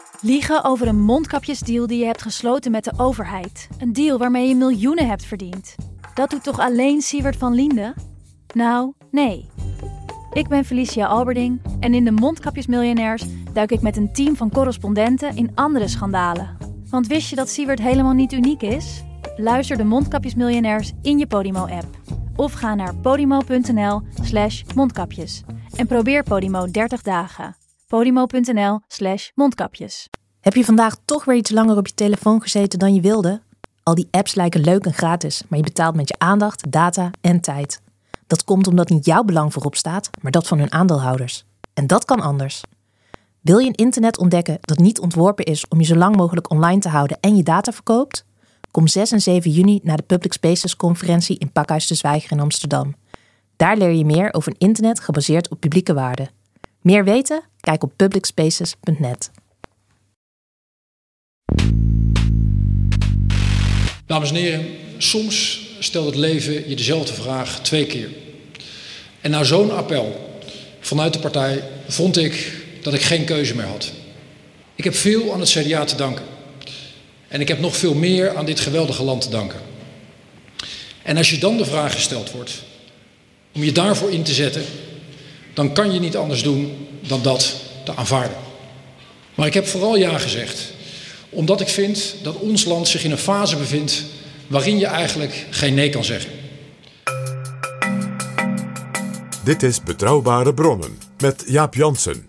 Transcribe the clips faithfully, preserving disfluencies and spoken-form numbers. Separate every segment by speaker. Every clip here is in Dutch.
Speaker 1: Liegen over een mondkapjesdeal die je hebt gesloten met de overheid. Een deal waarmee je miljoenen hebt verdiend. Dat doet toch alleen Siewert van Liende? Nou, nee. Ik ben Felicia Alberding en in de Mondkapjesmiljonairs duik ik met een team van correspondenten in andere schandalen. Want wist je dat Siewert helemaal niet uniek is? Luister de Mondkapjesmiljonairs in je Podimo-app. Of ga naar podimo.nl slash mondkapjes. En probeer Podimo dertig dagen. Podimo.nl slash mondkapjes.
Speaker 2: Heb je vandaag toch weer iets langer op je telefoon gezeten dan je wilde? Al die apps lijken leuk en gratis, maar je betaalt met je aandacht, data en tijd. Dat komt omdat niet jouw belang voorop staat, maar dat van hun aandeelhouders. En dat kan anders. Wil je een internet ontdekken dat niet ontworpen is om je zo lang mogelijk online te houden en je data verkoopt? Kom zes en zeven juni naar de Public Spaces conferentie in Pakhuis de Zwijger in Amsterdam. Daar leer je meer over een internet gebaseerd op publieke waarden. Meer weten? Kijk op public spaces punt net.
Speaker 3: Dames en heren, soms stelt het leven je dezelfde vraag twee keer. En na zo'n appel vanuit de partij vond ik dat ik geen keuze meer had. Ik heb veel aan het C D A te danken. En ik heb nog veel meer aan dit geweldige land te danken. En als je dan de vraag gesteld wordt om je daarvoor in te zetten, dan kan je niet anders doen dan dat te aanvaarden. Maar ik heb vooral ja gezegd, omdat ik vind dat ons land zich in een fase bevindt waarin je eigenlijk geen nee kan zeggen.
Speaker 4: Dit is Betrouwbare Bronnen met Jaap Jansen.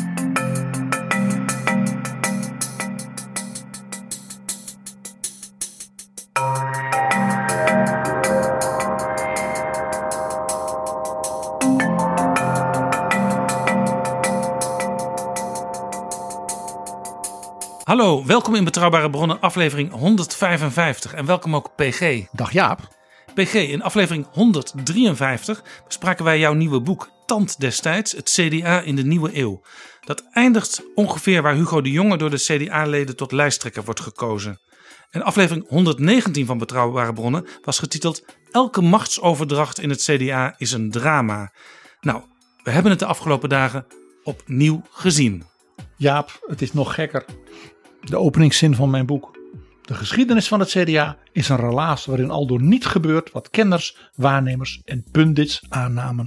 Speaker 5: Hallo, welkom in Betrouwbare Bronnen, aflevering honderdvijfenvijftig. En welkom ook P G.
Speaker 6: Dag Jaap.
Speaker 5: P G, in aflevering honderddrieënvijftig bespraken wij jouw nieuwe boek Tand destijds, het C D A in de nieuwe eeuw. Dat eindigt ongeveer waar Hugo de Jonge door de C D A-leden tot lijsttrekker wordt gekozen. En aflevering honderddegentien van Betrouwbare Bronnen was getiteld Elke machtsoverdracht in het C D A is een drama. Nou, we hebben het de afgelopen dagen opnieuw gezien.
Speaker 6: Jaap, het is nog gekker. De openingszin van mijn boek. De geschiedenis van het C D A is een relaas waarin aldoor niet gebeurt wat kenners, waarnemers en pundits aannamen.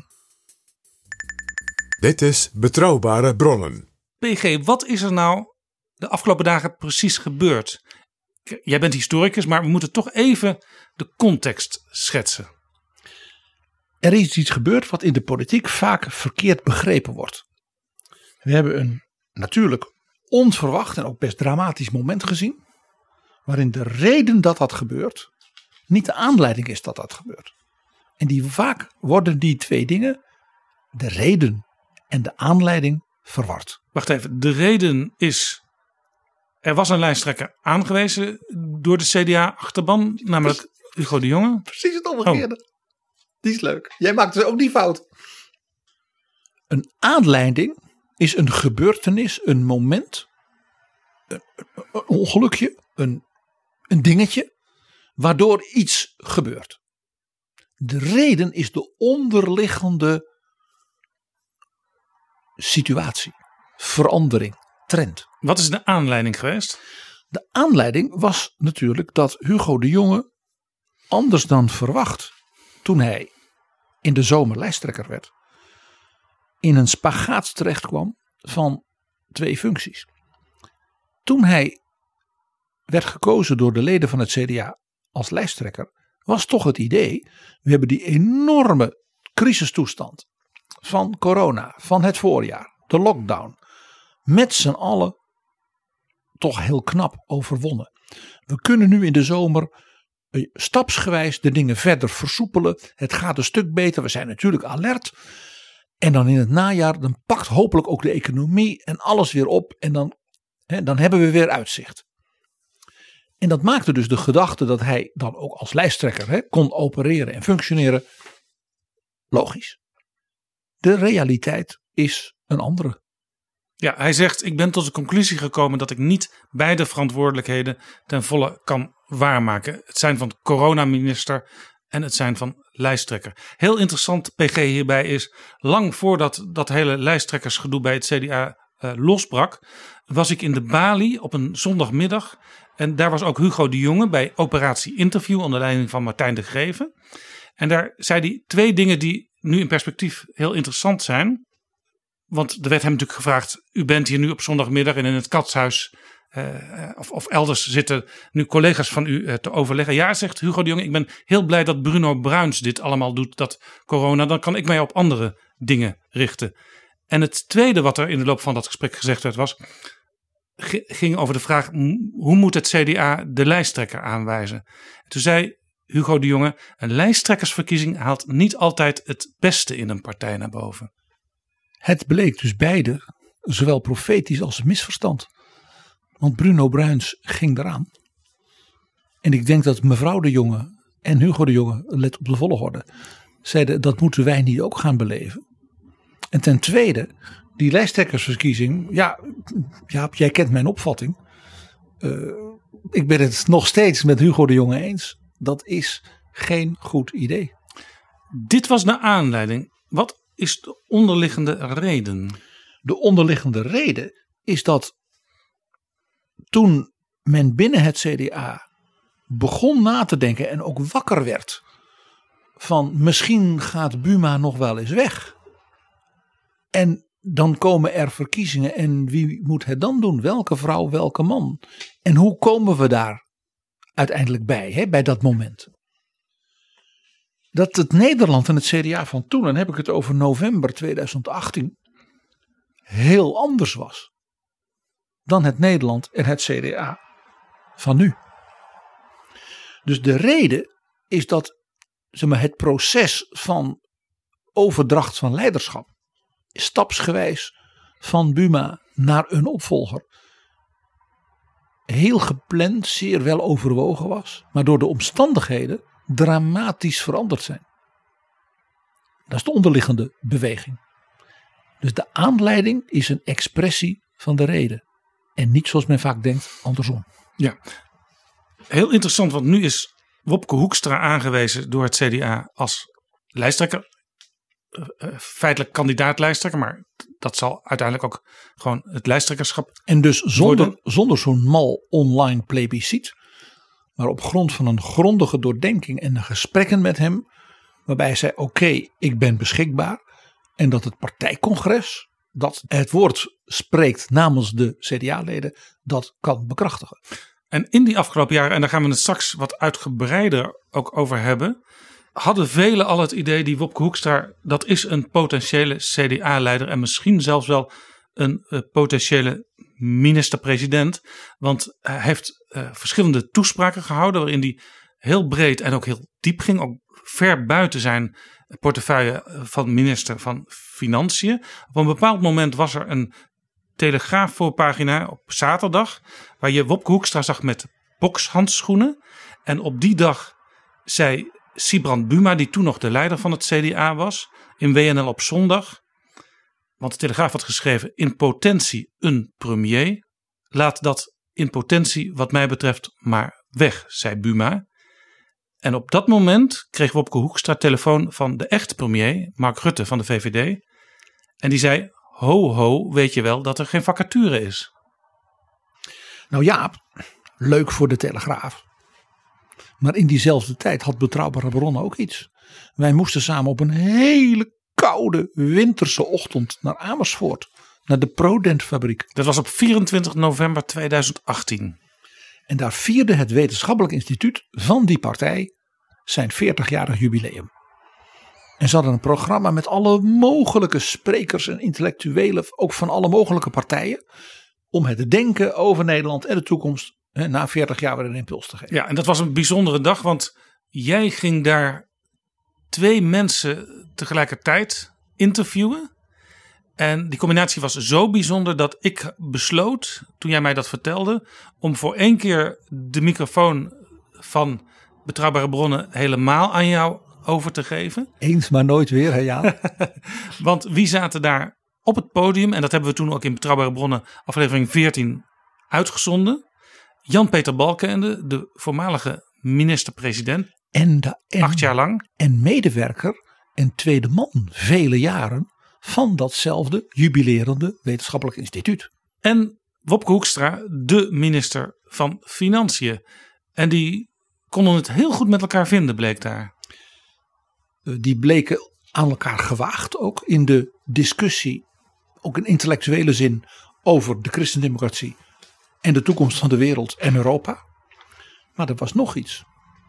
Speaker 4: Dit is Betrouwbare Bronnen.
Speaker 5: P G, wat is er nou de afgelopen dagen precies gebeurd? Jij bent historicus, maar we moeten toch even de context schetsen.
Speaker 6: Er is iets gebeurd wat in de politiek vaak verkeerd begrepen wordt. We hebben een natuurlijk onverwacht en ook best dramatisch moment gezien, waarin de reden dat dat gebeurt niet de aanleiding is dat dat gebeurt. En die vaak worden die twee dingen, de reden en de aanleiding, verward.
Speaker 5: Wacht even, de reden is, er was een lijsttrekker aangewezen door de C D A-achterban, namelijk Hugo de Jonge.
Speaker 6: Precies het omgekeerde. Oh. Die is leuk. Jij maakt dus ook die fout. Een aanleiding is een gebeurtenis, een moment, een, een ongelukje, een, een dingetje, waardoor iets gebeurt. De reden is de onderliggende situatie, verandering, trend.
Speaker 5: Wat is de aanleiding geweest?
Speaker 6: De aanleiding was natuurlijk dat Hugo de Jonge, anders dan verwacht, toen hij in de zomer lijsttrekker werd, in een spagaat terecht kwam van twee functies. Toen hij werd gekozen door de leden van het C D A als lijsttrekker, was toch het idee, we hebben die enorme crisistoestand van corona, van het voorjaar, de lockdown, met z'n allen toch heel knap overwonnen. We kunnen nu in de zomer stapsgewijs de dingen verder versoepelen. Het gaat een stuk beter, we zijn natuurlijk alert. En dan in het najaar, dan pakt hopelijk ook de economie en alles weer op. En dan, hè, dan hebben we weer uitzicht. En dat maakte dus de gedachte dat hij dan ook als lijsttrekker hè, kon opereren en functioneren logisch. De realiteit is een andere.
Speaker 5: Ja, hij zegt, ik ben tot de conclusie gekomen dat ik niet beide verantwoordelijkheden ten volle kan waarmaken. Het zijn van coronaminister en het zijn van lijsttrekker. Heel interessant, P G, hierbij is, lang voordat dat hele lijsttrekkersgedoe bij het C D A uh, losbrak, was ik in de Bali op een zondagmiddag. En daar was ook Hugo de Jonge bij Operatie Interview onder leiding van Martijn de Greven. En daar zei hij twee dingen die nu in perspectief heel interessant zijn. Want er werd hem natuurlijk gevraagd, u bent hier nu op zondagmiddag en in het Katshuis uh, of, of elders zitten nu collega's van u uh, te overleggen. Ja, zegt Hugo de Jonge, ik ben heel blij dat Bruno Bruins dit allemaal doet, dat corona. Dan kan ik mij op andere dingen richten. En het tweede wat er in de loop van dat gesprek gezegd werd was, ging over de vraag, hoe moet het C D A de lijsttrekker aanwijzen? En toen zei Hugo de Jonge, een lijsttrekkersverkiezing haalt niet altijd het beste in een partij naar boven.
Speaker 6: Het bleek dus beide, zowel profetisch als misverstand. Want Bruno Bruins ging eraan. En ik denk dat mevrouw de Jonge en Hugo de Jonge, let op de volgorde, zeiden dat moeten wij niet ook gaan beleven. En ten tweede, die lijsttrekkersverkiezing, ja, Jaap, jij kent mijn opvatting. Uh, ik ben het nog steeds met Hugo de Jonge eens. Dat is geen goed idee.
Speaker 5: Dit was de aanleiding. Wat is de onderliggende reden?
Speaker 6: De onderliggende reden is dat toen men binnen het C D A begon na te denken en ook wakker werd van misschien gaat Buma nog wel eens weg. En dan komen er verkiezingen en wie moet het dan doen? Welke vrouw, welke man? En hoe komen we daar uiteindelijk bij, hè, bij dat moment? Dat het Nederland en het C D A van toen, dan heb ik het over november tweeduizend achttien, heel anders was dan het Nederland en het C D A van nu. Dus de reden is dat, zeg maar, het proces van overdracht van leiderschap stapsgewijs van Buma naar een opvolger heel gepland, zeer wel overwogen was, maar door de omstandigheden dramatisch veranderd zijn. Dat is de onderliggende beweging. Dus de aanleiding is een expressie van de reden en niet zoals men vaak denkt andersom.
Speaker 5: Ja, heel interessant, want nu is Wopke Hoekstra aangewezen door het C D A als lijsttrekker. Uh, feitelijk kandidaat-lijsttrekker, maar dat zal uiteindelijk ook gewoon het lijsttrekkerschap.
Speaker 6: En dus zonder, zonder zo'n mal online plebiscit, maar op grond van een grondige doordenking en de gesprekken met hem, waarbij hij zei: oké, okay, ik ben beschikbaar. En dat het partijcongres, dat het woord spreekt namens de C D A-leden, dat kan bekrachtigen.
Speaker 5: En in die afgelopen jaren, en daar gaan we het straks wat uitgebreider ook over hebben, hadden velen al het idee, die Wopke Hoekstra, dat is een potentiële C D A-leider en misschien zelfs wel een uh, potentiële minister-president. Want hij heeft uh, verschillende toespraken gehouden waarin hij heel breed en ook heel diep ging, ook ver buiten zijn portefeuille van minister van Financiën. Op een bepaald moment was er een Telegraaf voorpagina op zaterdag, waar je Wopke Hoekstra zag met bokshandschoenen. En op die dag zei Sibrand Buma, die toen nog de leider van het C D A was, in W N L op zondag, want de Telegraaf had geschreven: in potentie een premier. Laat dat in potentie wat mij betreft maar weg, zei Buma. En op dat moment kreeg Wopke Hoekstra telefoon van de echte premier, Mark Rutte van de V V D. En die zei: ho ho, weet je wel dat er geen vacature is?
Speaker 6: Nou Jaap, leuk voor de Telegraaf. Maar in diezelfde tijd had Betrouwbare Bronnen ook iets. Wij moesten samen op een hele koude winterse ochtend naar Amersfoort. Naar de Prodent fabriek.
Speaker 5: Dat was op vierentwintig november tweeduizend achttien.
Speaker 6: En daar vierde het wetenschappelijk instituut van die partij zijn veertigjarig jubileum. En ze hadden een programma met alle mogelijke sprekers en intellectuelen, ook van alle mogelijke partijen, om het denken over Nederland en de toekomst hè, na veertig jaar weer een impuls te geven.
Speaker 5: Ja, en dat was een bijzondere dag, want jij ging daar twee mensen tegelijkertijd interviewen. En die combinatie was zo bijzonder dat ik besloot, toen jij mij dat vertelde, om voor één keer de microfoon van Betrouwbare Bronnen helemaal aan jou over te geven.
Speaker 6: Eens maar nooit weer, hè Jaan?
Speaker 5: Want wie zaten daar op het podium? En dat hebben we toen ook in Betrouwbare Bronnen aflevering veertien uitgezonden. Jan-Peter Balkenende, de voormalige minister-president.
Speaker 6: En de, en,
Speaker 5: acht jaar lang.
Speaker 6: En medewerker en tweede man vele jaren van datzelfde jubilerende wetenschappelijk instituut.
Speaker 5: En Wopke Hoekstra, de minister van Financiën. En die konden het heel goed met elkaar vinden, bleek daar.
Speaker 6: Die bleken aan elkaar gewaagd ook in de discussie, ook in intellectuele zin, over de christendemocratie en de toekomst van de wereld en Europa. Maar er was nog iets.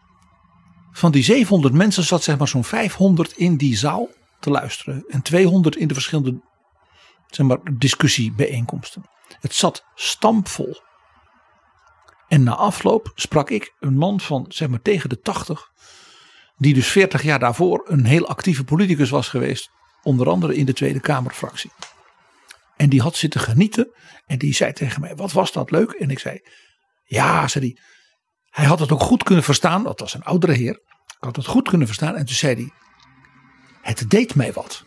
Speaker 6: Van die zevenhonderd mensen zat zeg maar zo'n vijfhonderd in die zaal te luisteren. En tweehonderd in de verschillende zeg maar, discussiebijeenkomsten. Het zat stampvol. En na afloop sprak ik een man van zeg maar tegen de tachtig. Die dus veertig jaar daarvoor een heel actieve politicus was geweest. Onder andere in de Tweede Kamerfractie. En die had zitten genieten. En die zei tegen mij, wat was dat leuk? En ik zei, ja, zei hij. Hij had het ook goed kunnen verstaan. Dat was een oudere heer. Ik had het goed kunnen verstaan. En toen zei hij, het deed mij wat.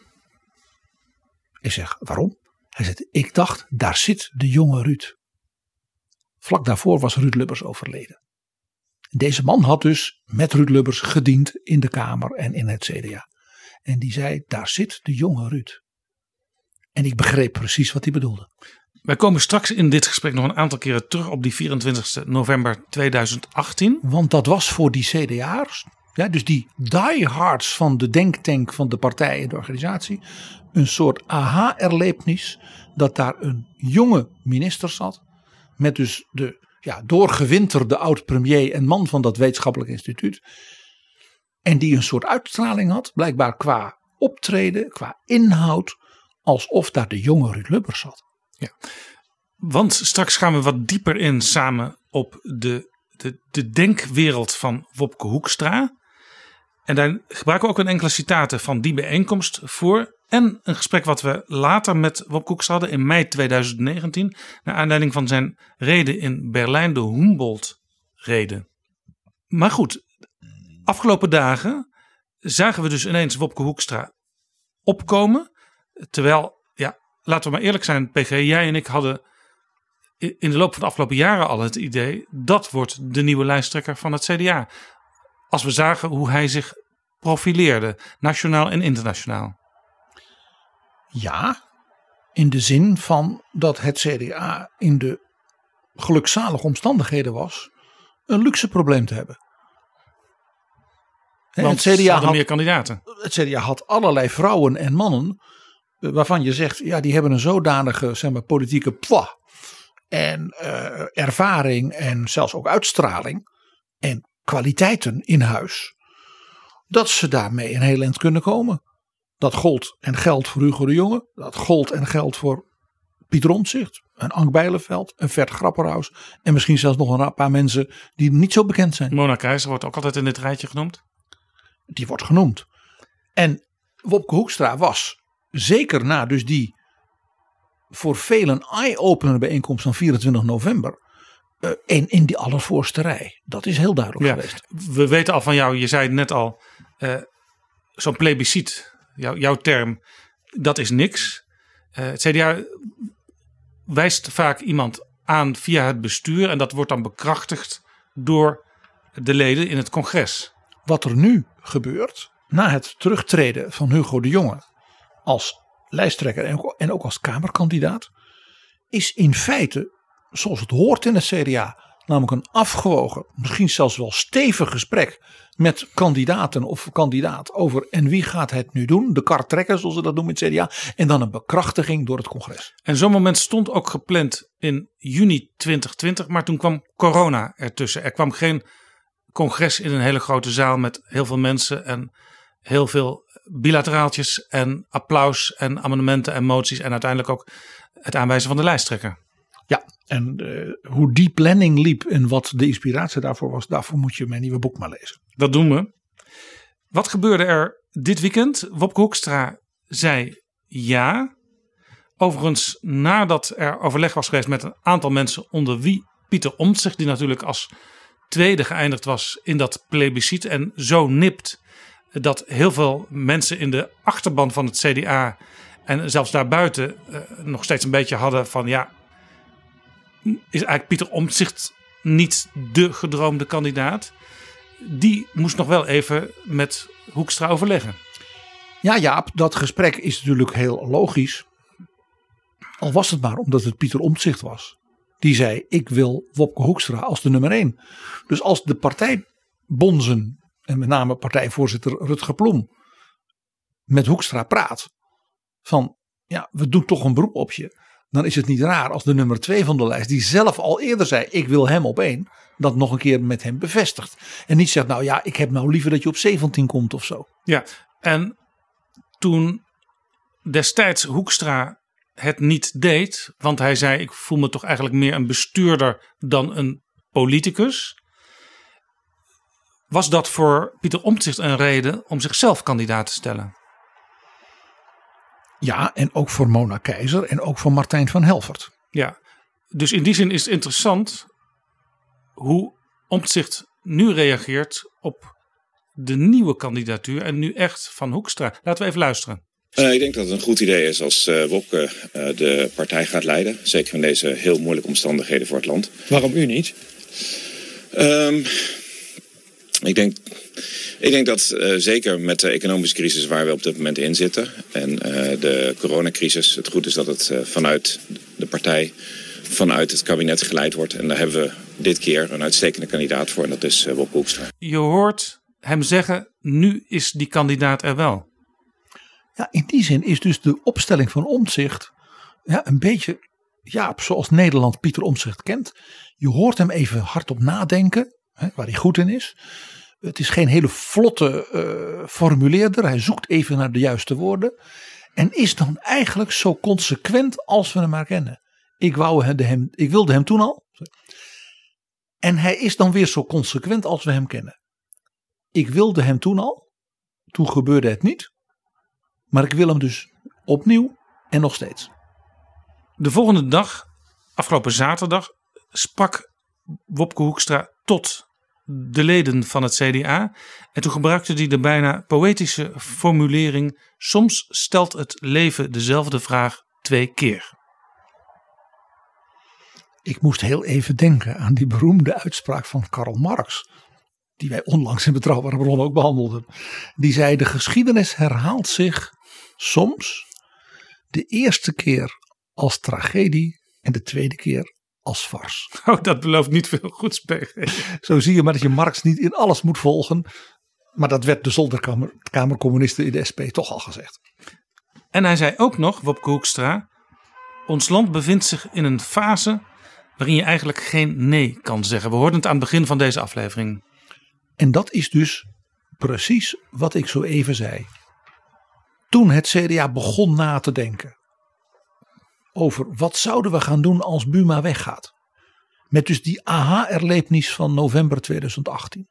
Speaker 6: Ik zeg, waarom? Hij zei, ik dacht, daar zit de jonge Ruud. Vlak daarvoor was Ruud Lubbers overleden. Deze man had dus met Ruud Lubbers gediend in de Kamer en in het C D A. En die zei, daar zit de jonge Ruud. En ik begreep precies wat hij bedoelde.
Speaker 5: Wij komen straks in dit gesprek nog een aantal keren terug op die vierentwintigste november tweeduizend achttien.
Speaker 6: Want dat was voor die C D A'ers, ja, dus die diehards van de denktank van de partij en de organisatie, een soort aha-erlevenis dat daar een jonge minister zat. Met dus de ja, doorgewinterde oud-premier en man van dat wetenschappelijk instituut. En die een soort uitstraling had, blijkbaar qua optreden, qua inhoud, alsof daar de jonge Ruud Lubbers zat.
Speaker 5: Ja, want straks gaan we wat dieper in samen op de, de, de denkwereld van Wopke Hoekstra. En daar gebruiken we ook een enkele citaten van die bijeenkomst voor. En een gesprek wat we later met Wopke Hoekstra hadden in mei tweeduizend negentien. Naar aanleiding van zijn reden in Berlijn, de Humboldt-reden. Maar goed, afgelopen dagen zagen we dus ineens Wopke Hoekstra opkomen. Terwijl, ja, laten we maar eerlijk zijn, P G, jij en ik hadden in de loop van de afgelopen jaren al het idee, dat wordt de nieuwe lijsttrekker van het C D A. Als we zagen hoe hij zich profileerde, nationaal en internationaal.
Speaker 6: Ja, in de zin van dat het C D A in de gelukzalige omstandigheden was een luxe probleem te hebben.
Speaker 5: Want
Speaker 6: het C D A
Speaker 5: hadden
Speaker 6: had
Speaker 5: meer kandidaten.
Speaker 6: Het C D A had allerlei vrouwen en mannen waarvan je zegt, ja, die hebben een zodanige zeg maar, politieke pwa en uh, ervaring en zelfs ook uitstraling en kwaliteiten in huis, dat ze daarmee een heel eind kunnen komen. Dat gold en geldt voor Hugo de Jonge, dat gold en geldt voor Pieter Omtzigt, een Ank Bijleveld, een Vert Grapperhaus en misschien zelfs nog een paar mensen die niet zo bekend zijn.
Speaker 5: Mona Keijzer wordt ook altijd in dit rijtje genoemd.
Speaker 6: Die wordt genoemd. En Wopke Hoekstra was, zeker na dus die voor velen eye-opener bijeenkomst van vierentwintig november, uh, en in die allervoorste rij. Dat is heel duidelijk
Speaker 5: Ja,
Speaker 6: geweest.
Speaker 5: we weten al van jou, je zei het net al, uh, zo'n plebiscit, jou, jouw term, dat is niks. Uh, het C D A wijst vaak iemand aan via het bestuur en dat wordt dan bekrachtigd door de leden in het congres.
Speaker 6: Wat er nu gebeurt, na het terugtreden van Hugo de Jonge als lijsttrekker en ook als kamerkandidaat, is in feite, zoals het hoort in het C D A, namelijk een afgewogen, misschien zelfs wel stevig gesprek met kandidaten of kandidaat over en wie gaat het nu doen, de kar trekken zoals ze dat noemen in het C D A, en dan een bekrachtiging door het congres.
Speaker 5: En zo'n moment stond ook gepland in juni twintig twintig, maar toen kwam corona ertussen. Er kwam geen congres in een hele grote zaal met heel veel mensen en heel veel bilateraaltjes en applaus en amendementen en moties en uiteindelijk ook het aanwijzen van de lijsttrekker.
Speaker 6: Ja, en uh, hoe die planning liep en wat de inspiratie daarvoor was, daarvoor moet je mijn nieuwe boek maar lezen.
Speaker 5: Dat doen we. Wat gebeurde er dit weekend? Wopke Hoekstra zei ja. Overigens, nadat er overleg was geweest met een aantal mensen, onder wie Pieter Omtzigt, die natuurlijk als tweede geëindigd was in dat plebiscit en zo nipt dat heel veel mensen in de achterban van het C D A en zelfs daarbuiten uh, nog steeds een beetje hadden van ja, is eigenlijk Pieter Omtzigt niet de gedroomde kandidaat? Die moest nog wel even met Hoekstra overleggen.
Speaker 6: Ja, Jaap, dat gesprek is natuurlijk heel logisch. Al was het maar omdat het Pieter Omtzigt was. Die zei, ik wil Wopke Hoekstra als de nummer één. Dus als de partijbonzen, en met name partijvoorzitter Rutger Ploem, met Hoekstra praat. Van, ja, we doen toch een beroep op je. Dan is het niet raar als de nummer twee van de lijst, die zelf al eerder zei, ik wil hem op één. Dat nog een keer met hem bevestigt. En niet zegt, nou ja, ik heb nou liever dat je op zeventien komt of zo.
Speaker 5: Ja, en toen destijds Hoekstra het niet deed, want hij zei, ik voel me toch eigenlijk meer een bestuurder dan een politicus. Was dat voor Pieter Omtzigt een reden om zichzelf kandidaat te stellen?
Speaker 6: Ja, en ook voor Mona Keizer en ook voor Martijn van Helvert.
Speaker 5: Ja, dus in die zin is het interessant hoe Omtzigt nu reageert op de nieuwe kandidatuur en nu echt van Hoekstra. Laten we even luisteren.
Speaker 7: Uh, ik denk dat het een goed idee is als uh, Wopke uh, de partij gaat leiden. Zeker in deze heel moeilijke omstandigheden voor het land.
Speaker 8: Waarom u niet?
Speaker 7: Um, ik, denk, ik denk dat uh, zeker met de economische crisis waar we op dit moment in zitten. En uh, de coronacrisis. Het goed is dat het uh, vanuit de partij, vanuit het kabinet geleid wordt. En daar hebben we dit keer een uitstekende kandidaat voor. En dat is uh, Wopke Hoekstra.
Speaker 5: Je hoort hem zeggen, nu is die kandidaat er wel.
Speaker 6: Ja, in die zin is dus de opstelling van Omtzigt ja, een beetje ja, zoals Nederland Pieter Omtzigt kent. Je hoort hem even hardop nadenken, hè, waar hij goed in is. Het is geen hele vlotte uh, formuleerder. Hij zoekt even naar de juiste woorden. En is dan eigenlijk zo consequent als we hem maar kennen. Ik, wou hem, ik wilde hem toen al. En hij is dan weer zo consequent als we hem kennen. Ik wilde hem toen al. Toen gebeurde het niet. Maar ik wil hem dus opnieuw en nog steeds.
Speaker 5: De volgende dag, afgelopen zaterdag, sprak Wopke Hoekstra tot de leden van het C D A. En toen gebruikte hij de bijna poëtische formulering: soms stelt het leven dezelfde vraag twee keer.
Speaker 6: Ik moest heel even denken aan die beroemde uitspraak van Karl Marx, die wij onlangs in Betrouwbare Bronnen ook behandelden. Die zei, de geschiedenis herhaalt zich soms de eerste keer als tragedie en de tweede keer als farce.
Speaker 5: Oh, dat belooft niet veel goeds, P G.
Speaker 6: Zo zie je maar dat je Marx niet in alles moet volgen. Maar dat werd de zolderkamercommunisten in de S P toch al gezegd.
Speaker 5: En hij zei ook nog, Wopke Hoekstra, ons land bevindt zich in een fase waarin je eigenlijk geen nee kan zeggen. We hoorden het aan het begin van deze aflevering.
Speaker 6: En dat is dus precies wat ik zo even zei. Toen het C D A begon na te denken over wat zouden we gaan doen als Buma weggaat. Met dus die aha-erlevenis van november tweeduizend achttien.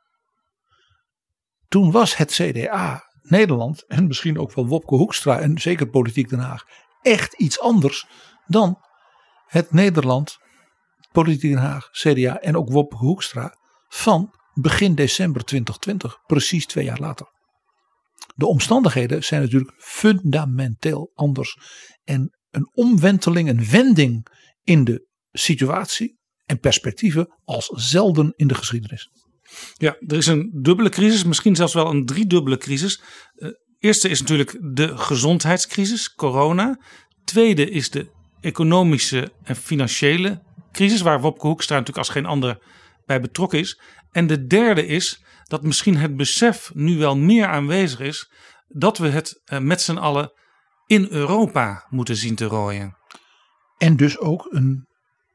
Speaker 6: Toen was het C D A, Nederland en misschien ook wel Wopke Hoekstra en zeker Politiek Den Haag echt iets anders dan het Nederland, Politiek Den Haag, C D A en ook Wopke Hoekstra van begin december twintig twintig, precies twee jaar later. De omstandigheden zijn natuurlijk fundamenteel anders. En een omwenteling, een wending in de situatie en perspectieven als zelden in de geschiedenis.
Speaker 5: Ja, er is een dubbele crisis, misschien zelfs wel een driedubbele crisis. Uh, eerste is natuurlijk de gezondheidscrisis, corona. Tweede is de economische en financiële crisis, waar Wopke Hoekstra natuurlijk als geen ander bij betrokken is. En de derde is dat misschien het besef nu wel meer aanwezig is dat we het uh, met z'n allen in Europa moeten zien te rooien.
Speaker 6: En dus ook een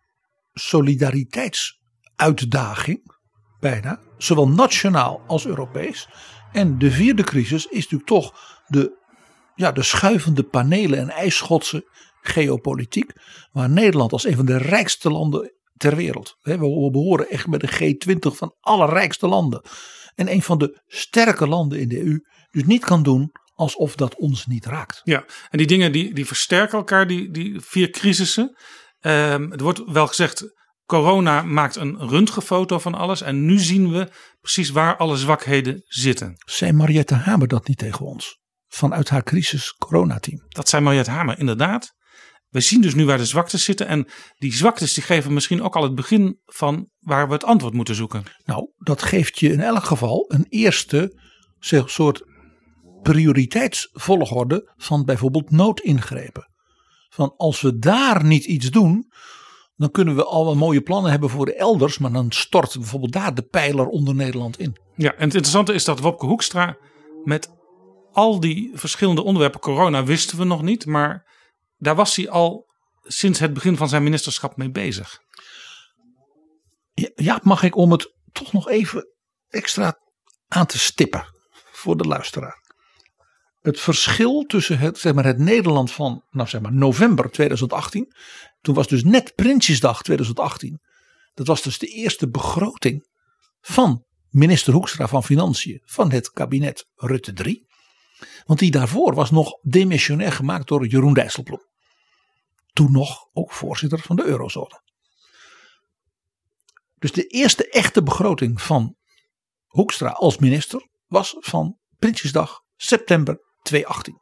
Speaker 6: solidariteitsuitdaging, bijna, zowel nationaal als Europees. En de vierde crisis is natuurlijk toch de, ja, de schuivende panelen en ijsschotse geopolitiek, waar Nederland als een van de rijkste landen ter wereld, we behoren echt bij de G twintig van alle rijkste landen, en een van de sterke landen in de E U, dus niet kan doen alsof dat ons niet raakt.
Speaker 5: Ja, en die dingen die, die versterken elkaar, die, die vier crisissen. Um, er wordt wel gezegd, corona maakt een röntgenfoto van alles en nu zien we precies waar alle zwakheden zitten.
Speaker 6: Zei Mariette Hamer dat niet tegen ons? Vanuit haar crisis coronateam.
Speaker 5: Dat zei Mariette Hamer, inderdaad. We zien dus nu waar de zwaktes zitten en die zwaktes die geven misschien ook al het begin van waar we het antwoord moeten zoeken.
Speaker 6: Nou, dat geeft je in elk geval een eerste zeg, soort prioriteitsvolgorde van bijvoorbeeld noodingrepen. Van als we daar niet iets doen, dan kunnen we al een mooie plannen hebben voor de elders, maar dan stort bijvoorbeeld daar de pijler onder Nederland in.
Speaker 5: Ja, en het interessante is dat Wopke Hoekstra met al die verschillende onderwerpen, corona wisten we nog niet, maar daar was hij al sinds het begin van zijn ministerschap mee bezig.
Speaker 6: Ja, mag ik om het toch nog even extra aan te stippen voor de luisteraar. Het verschil tussen het, zeg maar, het Nederland van nou zeg maar, november tweeduizend achttien. Toen was dus net Prinsjesdag tweeduizend achttien. Dat was dus de eerste begroting van minister Hoekstra van Financiën van het kabinet Rutte drie. Want die daarvoor was nog demissionair gemaakt door Jeroen Dijsselbloem. Toen nog ook voorzitter van de eurozone. Dus de eerste echte begroting van Hoekstra als minister was van Prinsjesdag september tweeduizend achttien.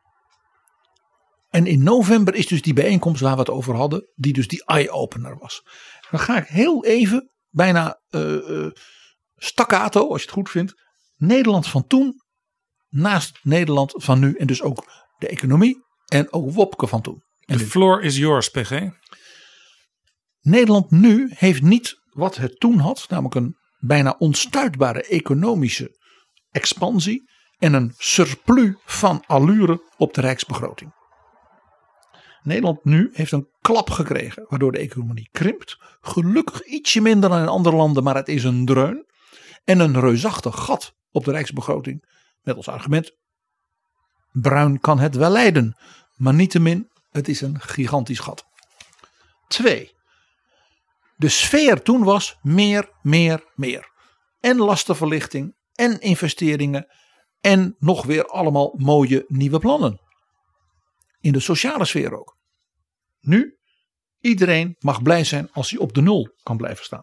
Speaker 6: En in november is dus die bijeenkomst waar we het over hadden, die dus die eye-opener was. Dan ga ik heel even, bijna uh, uh, staccato, als je het goed vindt, Nederland van toen naast Nederland van nu en dus ook de economie en ook Wopke van toen.
Speaker 5: De floor is yours, P G.
Speaker 6: Nederland nu heeft niet wat het toen had, namelijk een bijna onstuitbare economische expansie en een surplus van allure op de rijksbegroting. Nederland nu heeft een klap gekregen waardoor de economie krimpt. Gelukkig ietsje minder dan in andere landen, maar het is een dreun. En een reusachtig gat op de rijksbegroting met als argument: bruin kan het wel leiden, maar niettemin, het is een gigantisch gat. Twee. De sfeer toen was meer, meer, meer. En lastenverlichting en investeringen en nog weer allemaal mooie nieuwe plannen. In de sociale sfeer ook. Nu, iedereen mag blij zijn als hij op de nul kan blijven staan.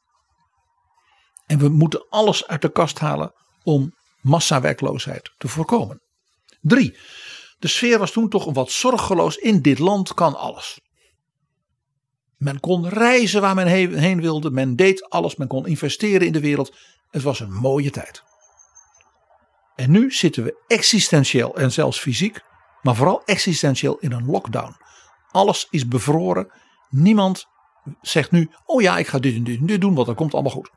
Speaker 6: En we moeten alles uit de kast halen om massawerkloosheid te voorkomen. Drie. De sfeer was toen toch een wat zorgeloos. In dit land kan alles. Men kon reizen waar men heen wilde. Men deed alles. Men kon investeren in de wereld. Het was een mooie tijd. En nu zitten we existentieel en zelfs fysiek, maar vooral existentieel in een lockdown. Alles is bevroren. Niemand zegt nu: oh ja, ik ga dit en dit en dit doen, want dat komt allemaal goed.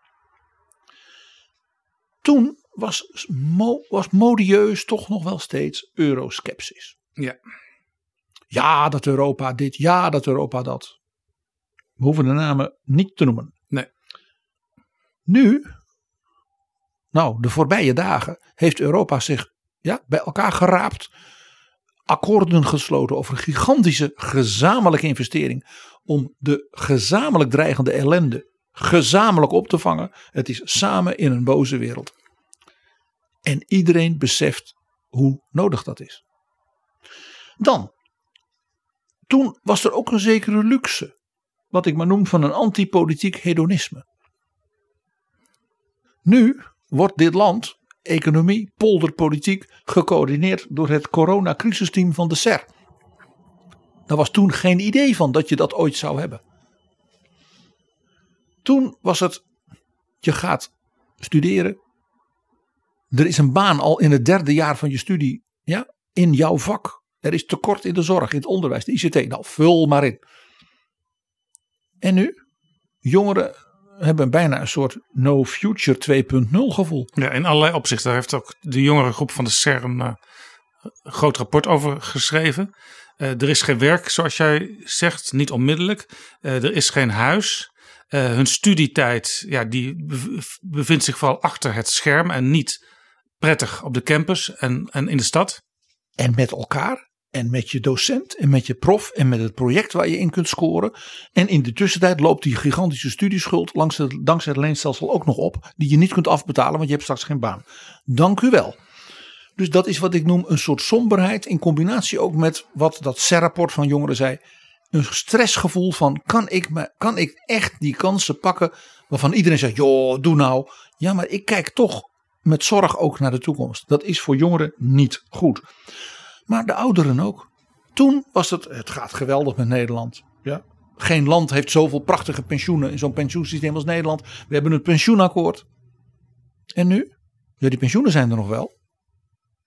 Speaker 6: Toen was, mo- was modieus toch nog wel steeds euroskepsis.
Speaker 5: Ja.
Speaker 6: Ja, dat Europa dit, ja, dat Europa dat. We hoeven de namen niet te noemen.
Speaker 5: Nee.
Speaker 6: Nu, nou, de voorbije dagen heeft Europa zich ja, bij elkaar geraapt. Akkoorden gesloten over een gigantische gezamenlijke investering. Om de gezamenlijk dreigende ellende gezamenlijk op te vangen. Het is samen in een boze wereld. En iedereen beseft hoe nodig dat is. Dan, toen was er ook een zekere luxe. Wat ik maar noem van een antipolitiek hedonisme. Nu wordt dit land, economie, polderpolitiek, gecoördineerd door het coronacrisisteam van de S E R. Daar was toen geen idee van dat je dat ooit zou hebben. Toen was het, je gaat studeren. Er is een baan al in het derde jaar van je studie, ja, in jouw vak. Er is tekort in de zorg, in het onderwijs, de I C T. Nou, vul maar in. En nu? Jongeren hebben bijna een soort no future twee punt nul gevoel.
Speaker 5: Ja, in allerlei opzichten. Daar heeft ook de jongere groep van de S E R een uh, groot rapport over geschreven. Uh, er is geen werk, zoals jij zegt, niet onmiddellijk. Uh, er is geen huis. Uh, hun studietijd, ja, die bevindt zich vooral achter het scherm en niet prettig op de campus en, en in de stad.
Speaker 6: En met elkaar. En met je docent en met je prof en met het project waar je in kunt scoren. En in de tussentijd loopt die gigantische studieschuld langs het, dankzij het leenstelsel ook nog op. Die je niet kunt afbetalen, want je hebt straks geen baan. Dank u wel. Dus dat is wat ik noem een soort somberheid. In combinatie ook met wat dat S E R-rapport van jongeren zei. Een stressgevoel van kan ik, me, kan ik echt die kansen pakken. Waarvan iedereen zegt joh doe nou. Ja maar ik kijk toch met zorg ook naar de toekomst. Dat is voor jongeren niet goed. Maar de ouderen ook. Toen was het, het gaat geweldig met Nederland. Ja. Geen land heeft zoveel prachtige pensioenen in zo'n pensioensysteem als Nederland. We hebben een pensioenakkoord. En nu? Ja, die pensioenen zijn er nog wel.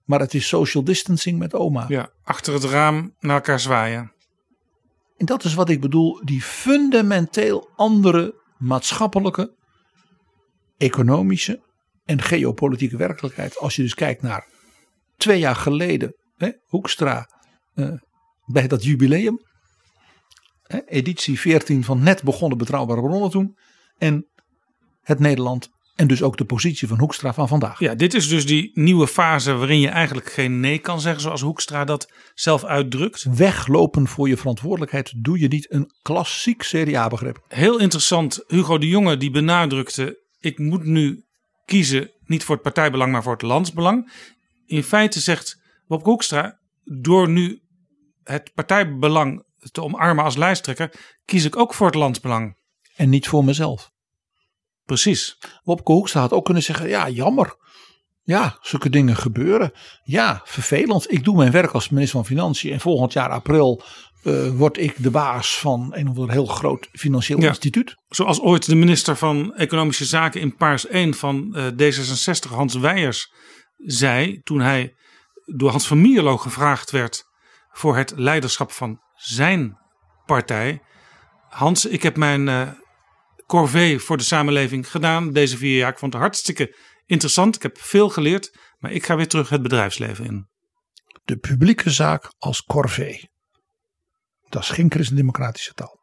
Speaker 6: Maar het is social distancing met oma.
Speaker 5: Ja, achter het raam naar elkaar zwaaien.
Speaker 6: En dat is wat ik bedoel. Die fundamenteel andere maatschappelijke, economische en geopolitieke werkelijkheid. Als je dus kijkt naar twee jaar geleden. Hè, Hoekstra uh, bij dat jubileum. Hè, editie veertien van net begonnen Betrouwbare Bronnen toen. En het Nederland. En dus ook de positie van Hoekstra van vandaag.
Speaker 5: Ja, dit is dus die nieuwe fase waarin je eigenlijk geen nee kan zeggen. Zoals Hoekstra dat zelf uitdrukt.
Speaker 6: Weglopen voor je verantwoordelijkheid doe je niet. Een klassiek C D A-begrip.
Speaker 5: Heel interessant. Hugo de Jonge die benadrukte. Ik moet nu kiezen niet voor het partijbelang maar voor het landsbelang. In feite zegt Wopke Hoekstra. Door nu het partijbelang te omarmen als lijsttrekker. Kies ik ook voor het landsbelang.
Speaker 6: En niet voor mezelf.
Speaker 5: Precies.
Speaker 6: Wopke Hoekstra had ook kunnen zeggen. Ja, jammer. Ja, zulke dingen gebeuren. Ja, vervelend. Ik doe mijn werk als minister van Financiën. En volgend jaar april uh, word ik de baas van een of ander heel groot financieel
Speaker 5: ja,
Speaker 6: instituut.
Speaker 5: Zoals ooit de minister van Economische Zaken in Paars één van uh, D zesenzestig, Hans Weijers, zei. Toen hij door Hans van Mierlo gevraagd werd voor het leiderschap van zijn partij. Hans, ik heb mijn uh, corvée voor de samenleving gedaan deze vier jaar. Ik vond het hartstikke interessant. Ik heb veel geleerd. Maar ik ga weer terug het bedrijfsleven in.
Speaker 6: De publieke zaak als corvée. Dat is geen christendemocratische taal.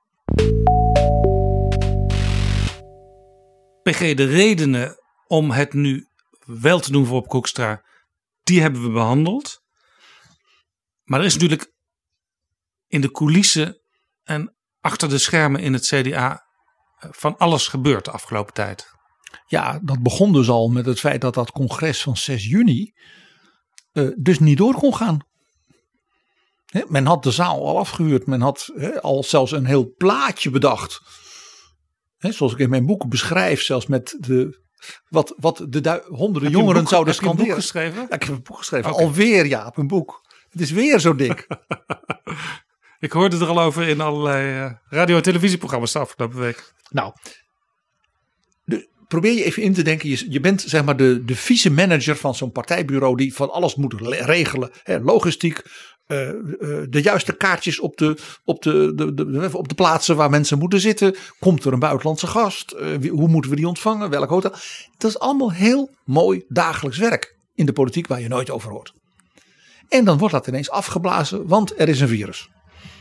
Speaker 5: P G, de redenen om het nu wel te doen voor Wopke Hoekstra, die hebben we behandeld. Maar er is natuurlijk in de coulissen en achter de schermen in het C D A van alles gebeurd de afgelopen tijd.
Speaker 6: Ja, dat begon dus al met het feit dat dat congres van zes juni uh, dus niet door kon gaan. He, men had de zaal al afgehuurd. Men had he, al zelfs een heel plaatje bedacht. He, zoals ik in mijn boek beschrijf. Zelfs met de, wat, wat de du- honderden
Speaker 5: heb
Speaker 6: jongeren
Speaker 5: boek,
Speaker 6: zouden
Speaker 5: heb je een
Speaker 6: scanderen.
Speaker 5: boek geschreven?
Speaker 6: Ja, ik heb een boek geschreven.
Speaker 5: Okay.
Speaker 6: Alweer ja, op een boek. Het is weer zo dik.
Speaker 5: Ik hoorde er al over in allerlei uh, radio- en televisieprogramma's de afgelopen week.
Speaker 6: Nou, de, probeer je even in te denken. Je, je bent zeg maar de, de vice-manager van zo'n partijbureau die van alles moet le- regelen. Hè, logistiek, uh, uh, de juiste kaartjes op de, op, de, de, de, op de plaatsen waar mensen moeten zitten. Komt er een buitenlandse gast? Uh, wie, hoe moeten we die ontvangen? Welk hotel? Dat is allemaal heel mooi dagelijks werk in de politiek waar je nooit over hoort. En dan wordt dat ineens afgeblazen, want er is een virus.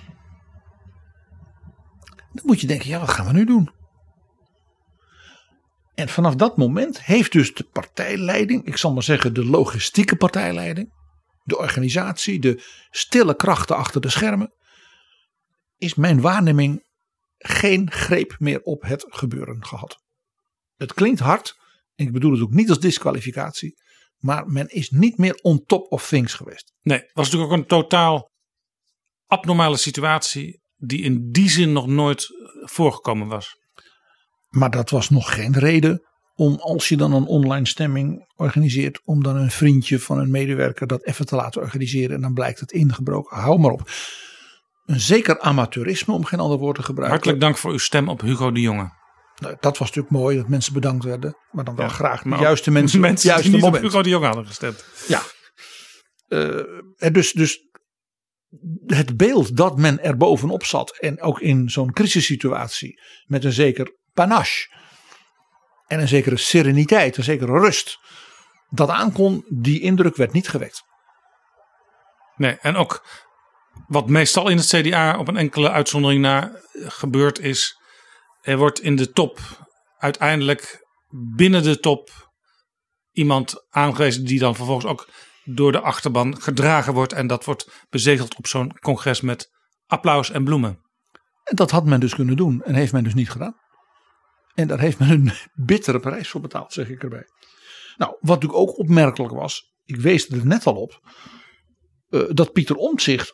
Speaker 6: Dan moet je denken, ja, wat gaan we nu doen? En vanaf dat moment heeft dus de partijleiding, ik zal maar zeggen de logistieke partijleiding, de organisatie, de stille krachten achter de schermen, is mijn waarneming geen greep meer op het gebeuren gehad. Het klinkt hard, en ik bedoel het ook niet als disqualificatie, maar men is niet meer on top of things geweest.
Speaker 5: Nee, het was natuurlijk ook een totaal abnormale situatie die in die zin nog nooit voorgekomen was.
Speaker 6: Maar dat was nog geen reden om, als je dan een online stemming organiseert, om dan een vriendje van een medewerker dat even te laten organiseren en dan blijkt het ingebroken. Hou maar op. Een zeker amateurisme, om geen ander woord te gebruiken.
Speaker 5: Hartelijk dank voor uw stem op Hugo de Jonge.
Speaker 6: Nou, dat was natuurlijk mooi dat mensen bedankt werden, maar dan wel
Speaker 5: Ja,
Speaker 6: graag de
Speaker 5: maar
Speaker 6: juiste mensen,
Speaker 5: mensen
Speaker 6: op het juiste
Speaker 5: die niet
Speaker 6: moment.
Speaker 5: op Hugo de Jonge hadden gestemd.
Speaker 6: Ja. Uh, dus, dus het beeld dat men er bovenop zat en ook in zo'n crisissituatie met een zeker panache en een zekere sereniteit, een zekere rust dat aankon, die indruk werd niet gewekt.
Speaker 5: Nee, en ook wat meestal in het C D A op een enkele uitzondering na gebeurd is, er wordt in de top uiteindelijk binnen de top iemand aangewezen die dan vervolgens ook door de achterban gedragen wordt en dat wordt bezegeld op zo'n congres met applaus en bloemen.
Speaker 6: En dat had men dus kunnen doen en heeft men dus niet gedaan. En daar heeft men een bittere prijs voor betaald, zeg ik erbij. Nou, wat natuurlijk ook opmerkelijk was, ik wees er net al op, uh, dat Pieter Omtzigt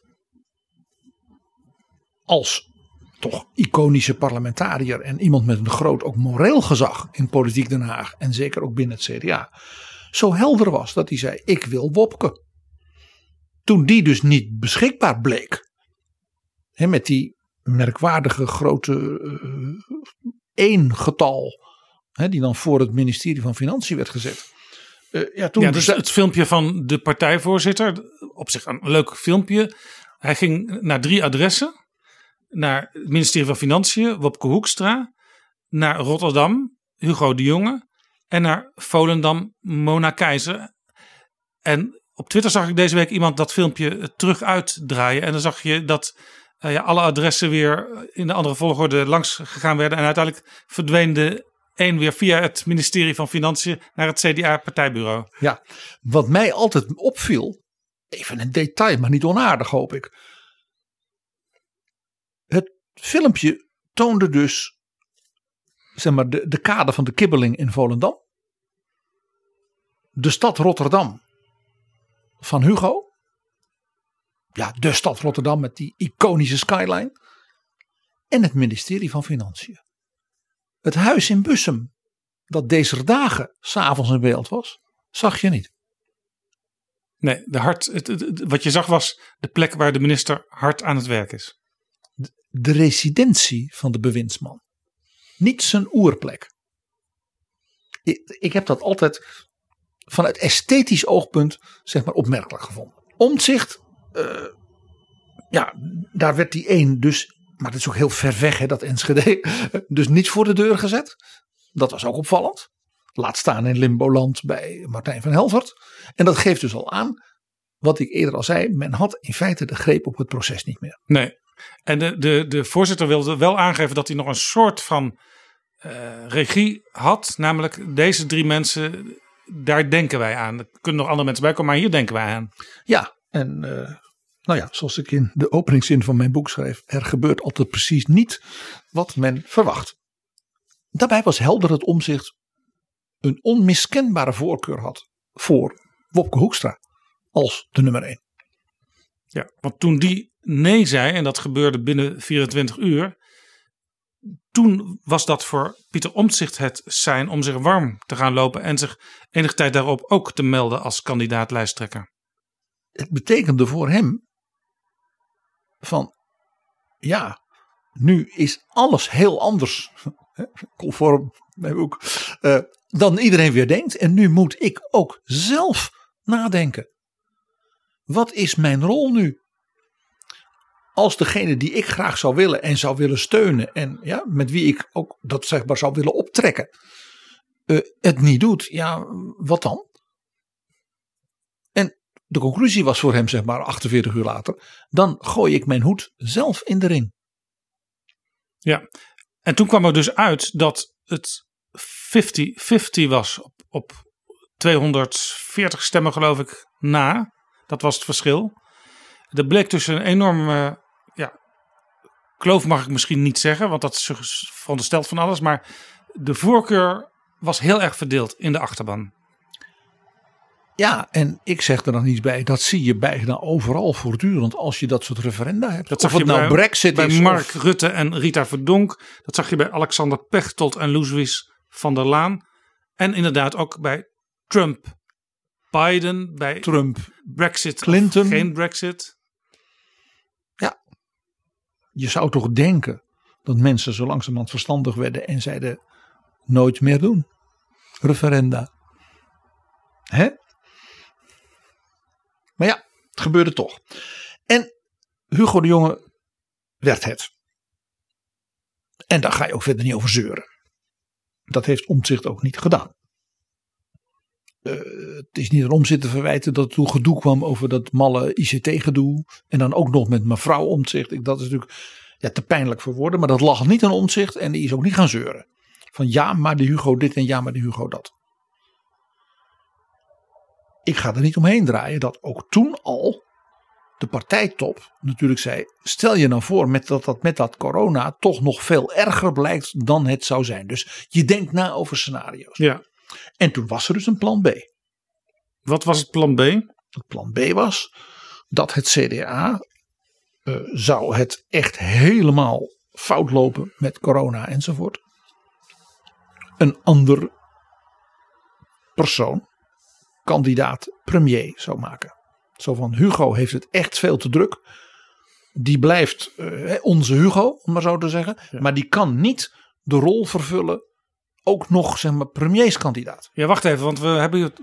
Speaker 6: als toch iconische parlementariër en iemand met een groot ook moreel gezag in politiek Den Haag en zeker ook binnen het C D A, zo helder was dat hij zei, ik wil Wopke. Toen die dus niet beschikbaar bleek, hè, met die merkwaardige grote uh, één getal, hè, die dan voor het ministerie van Financiën werd gezet, Uh, ja, toen
Speaker 5: ja, dus het filmpje van de partijvoorzitter, op zich een leuk filmpje. Hij ging naar drie adressen. Naar het ministerie van Financiën, Wopke Hoekstra. Naar Rotterdam, Hugo de Jonge. En naar Volendam, Mona Keizer. En op Twitter zag ik deze week iemand dat filmpje terug uitdraaien. En dan zag je dat uh, ja, alle adressen weer in de andere volgorde langs gegaan werden. En uiteindelijk verdween de een weer via het ministerie van Financiën naar het C D A-partijbureau.
Speaker 6: Ja, wat mij altijd opviel, even een detail, maar niet onaardig hoop ik. Het filmpje toonde dus zeg maar, de, de kade van de Kibbeling in Volendam. De stad Rotterdam van Hugo. Ja, de stad Rotterdam met die iconische skyline. En het ministerie van Financiën. Het huis in Bussum, dat deze dagen 's avonds in beeld was, zag je niet.
Speaker 5: Nee, de hard, het, het, het, wat je zag was de plek waar de minister hard aan het werk is.
Speaker 6: De, de residentie van de bewindsman. Niet zijn oerplek. Ik, ik heb dat altijd vanuit esthetisch oogpunt zeg maar opmerkelijk gevonden. Omtzigt, uh, ja, daar werd die één dus, maar dat is ook heel ver weg hè, dat Enschede, dus niet voor de deur gezet. Dat was ook opvallend. Laat staan in Limboland bij Martijn van Helvert. En dat geeft dus al aan, wat ik eerder al zei, men had in feite de greep op het proces niet meer.
Speaker 5: Nee, en de, de, de voorzitter wilde wel aangeven dat hij nog een soort van uh, regie had. Namelijk deze drie mensen, daar denken wij aan. Er kunnen nog andere mensen bij komen, maar hier denken wij aan.
Speaker 6: Ja, en uh, nou ja, zoals ik in de openingszin van mijn boek schreef, er gebeurt altijd precies niet wat men verwacht. Daarbij was helder dat Omtzigt een onmiskenbare voorkeur had voor Wopke Hoekstra als de nummer één.
Speaker 5: Ja, want toen die nee zei, en dat gebeurde binnen vierentwintig uur, toen was dat voor Pieter Omtzigt het sein om zich warm te gaan lopen en zich enige tijd daarop ook te melden als kandidaat lijsttrekker.
Speaker 6: Het betekende voor hem van ja, nu is alles heel anders, conform mijn boek, uh, dan iedereen weer denkt. En nu moet ik ook zelf nadenken. Wat is mijn rol nu? Als degene die ik graag zou willen en zou willen steunen en ja, met wie ik ook dat zeg maar zou willen optrekken, uh, het niet doet, ja, wat dan? En de conclusie was voor hem zeg maar achtenveertig uur later, dan gooi ik mijn hoed zelf in de ring.
Speaker 5: Ja, en toen kwam er dus uit dat het vijftig vijftig was op, op tweehonderdveertig stemmen geloof ik na. Dat was het verschil. Er bleek dus een enorme ja, kloof mag ik misschien niet zeggen, want dat is verondersteld van alles. Maar de voorkeur was heel erg verdeeld in de achterban.
Speaker 6: Ja, en ik zeg er dan iets bij. Dat zie je bijna overal voortdurend als je dat soort referenda hebt.
Speaker 5: Dat zag
Speaker 6: of
Speaker 5: je
Speaker 6: het nou
Speaker 5: bij,
Speaker 6: Brexit
Speaker 5: bij
Speaker 6: is.
Speaker 5: Mark
Speaker 6: of...
Speaker 5: Rutte en Rita Verdonk. Dat zag je bij Alexander Pechtold en Louis van der Laan. En inderdaad ook bij Trump, Biden, bij
Speaker 6: Trump,
Speaker 5: Brexit,
Speaker 6: Clinton.
Speaker 5: Geen Brexit.
Speaker 6: Ja, je zou toch denken dat mensen zo langzamerhand verstandig werden en zeiden nooit meer doen. Referenda. Hè? Maar ja, het gebeurde toch. En Hugo de Jonge werd het. En daar ga je ook verder niet over zeuren. Dat heeft Omtzigt ook niet gedaan. Uh, het is niet aan Omtzigt te verwijten dat er toen gedoe kwam over dat malle I C T-gedoe. En dan ook nog met mevrouw Omtzigt. Dat is natuurlijk ja, te pijnlijk voor woorden. Maar dat lag niet aan Omtzigt en die is ook niet gaan zeuren. Van ja, maar de Hugo dit en ja, maar de Hugo dat. Ik ga er niet omheen draaien dat ook toen al de partijtop natuurlijk zei, stel je nou voor met dat dat met dat corona toch nog veel erger blijkt dan het zou zijn. Dus je denkt na over scenario's.
Speaker 5: Ja.
Speaker 6: En toen was er dus een plan B.
Speaker 5: Wat was het plan B?
Speaker 6: Het plan B was dat het C D A uh, zou het echt helemaal fout lopen met corona enzovoort. Een ander persoon, kandidaat premier zou maken. Zo van Hugo heeft het echt veel te druk. Die blijft uh, onze Hugo, om maar zo te zeggen. Ja. Maar die kan niet de rol vervullen. Ook nog zeg maar premierskandidaat.
Speaker 5: Ja, wacht even, want we hebben het wel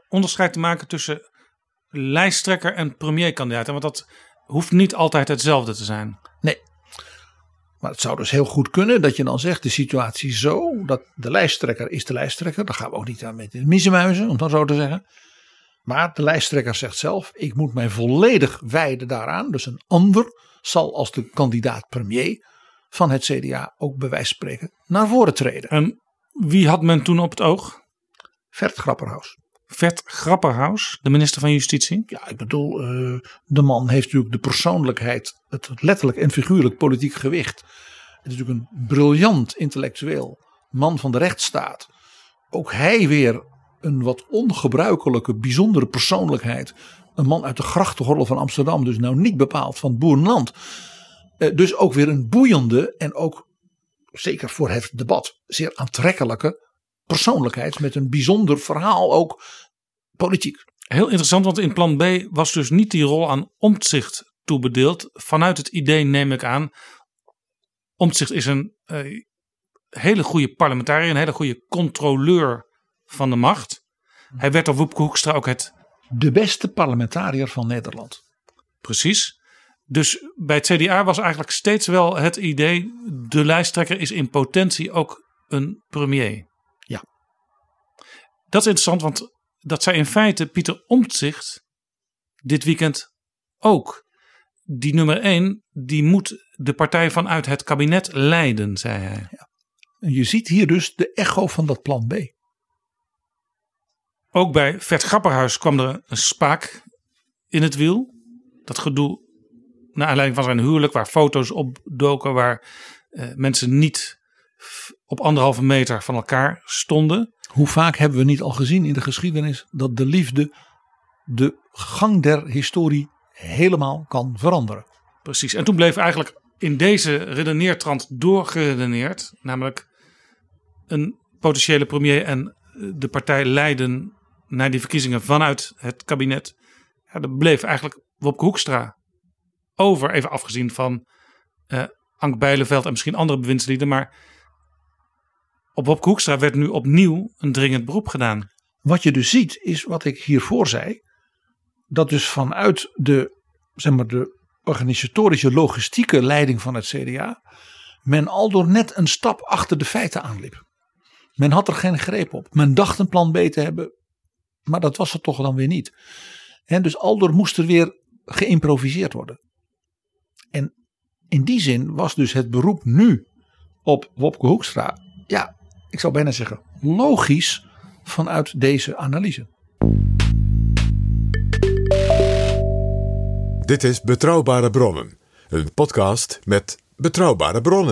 Speaker 5: onderscheid te maken tussen lijsttrekker en premierkandidaat. Want dat hoeft niet altijd hetzelfde te zijn.
Speaker 6: Nee. Maar het zou dus heel goed kunnen dat je dan zegt de situatie zo dat de lijsttrekker is de lijsttrekker. Daar gaan we ook niet aan met de miezenmuizen, om het dan zo te zeggen. Maar de lijsttrekker zegt zelf, ik moet mij volledig wijden daaraan. Dus een ander zal als de kandidaat premier van het C D A ook bij wijze van spreken naar voren treden.
Speaker 5: En wie had men toen op het oog?
Speaker 6: Vert Grapperhaus.
Speaker 5: Vert Grapperhaus, de minister van Justitie.
Speaker 6: Ja, ik bedoel, uh, de man heeft natuurlijk de persoonlijkheid, het letterlijk en figuurlijk politiek gewicht. Het is natuurlijk een briljant intellectueel, man van de rechtsstaat. Ook hij weer een wat ongebruikelijke, bijzondere persoonlijkheid. Een man uit de grachtengordel van Amsterdam, dus nou niet bepaald van het boerenland. Uh, dus ook weer een boeiende en ook, zeker voor het debat, zeer aantrekkelijke persoonlijkheid met een bijzonder verhaal ook politiek.
Speaker 5: Heel interessant, want in plan B was dus niet die rol aan Omtzigt toebedeeld. Vanuit het idee neem ik aan, Omtzigt is een uh, hele goede parlementariër, een hele goede controleur van de macht. Hij werd door Wopke Hoekstra ook het...
Speaker 6: De beste parlementariër van Nederland.
Speaker 5: Precies. Dus bij het C D A was eigenlijk steeds wel het idee, de lijsttrekker is in potentie ook een premier.
Speaker 6: Ja.
Speaker 5: Dat is interessant, want dat zei in feite Pieter Omtzigt dit weekend ook. Die nummer één, die moet de partij vanuit het kabinet leiden, zei hij.
Speaker 6: Ja. En je ziet hier dus de echo van dat plan B.
Speaker 5: Ook bij Vert Grapperhaus kwam er een spaak in het wiel. Dat gedoe naar aanleiding van zijn huwelijk, waar foto's opdoken, waar uh, mensen niet op anderhalve meter van elkaar stonden.
Speaker 6: Hoe vaak hebben we niet al gezien in de geschiedenis dat de liefde de gang der historie helemaal kan veranderen.
Speaker 5: Precies. En toen bleef eigenlijk in deze redeneertrand doorgeredeneerd, namelijk een potentiële premier en de partij leiden naar die verkiezingen vanuit het kabinet. Ja, er bleef eigenlijk Wopke Hoekstra over, even afgezien van uh, Ank Bijleveld en misschien andere bewindslieden, maar op Wopke Hoekstra werd nu opnieuw een dringend beroep gedaan.
Speaker 6: Wat je dus ziet is wat ik hiervoor zei, dat dus vanuit de, zeg maar, de organisatorische logistieke leiding van het C D A men aldoor net een stap achter de feiten aanliep. Men had er geen greep op. Men dacht een plan B te hebben, maar dat was het toch dan weer niet. En dus aldoor moest er weer geïmproviseerd worden. En in die zin was dus het beroep nu op Wopke Hoekstra, ja, ik zou bijna zeggen logisch vanuit deze analyse.
Speaker 4: Dit is Betrouwbare Bronnen, een podcast met betrouwbare bronnen.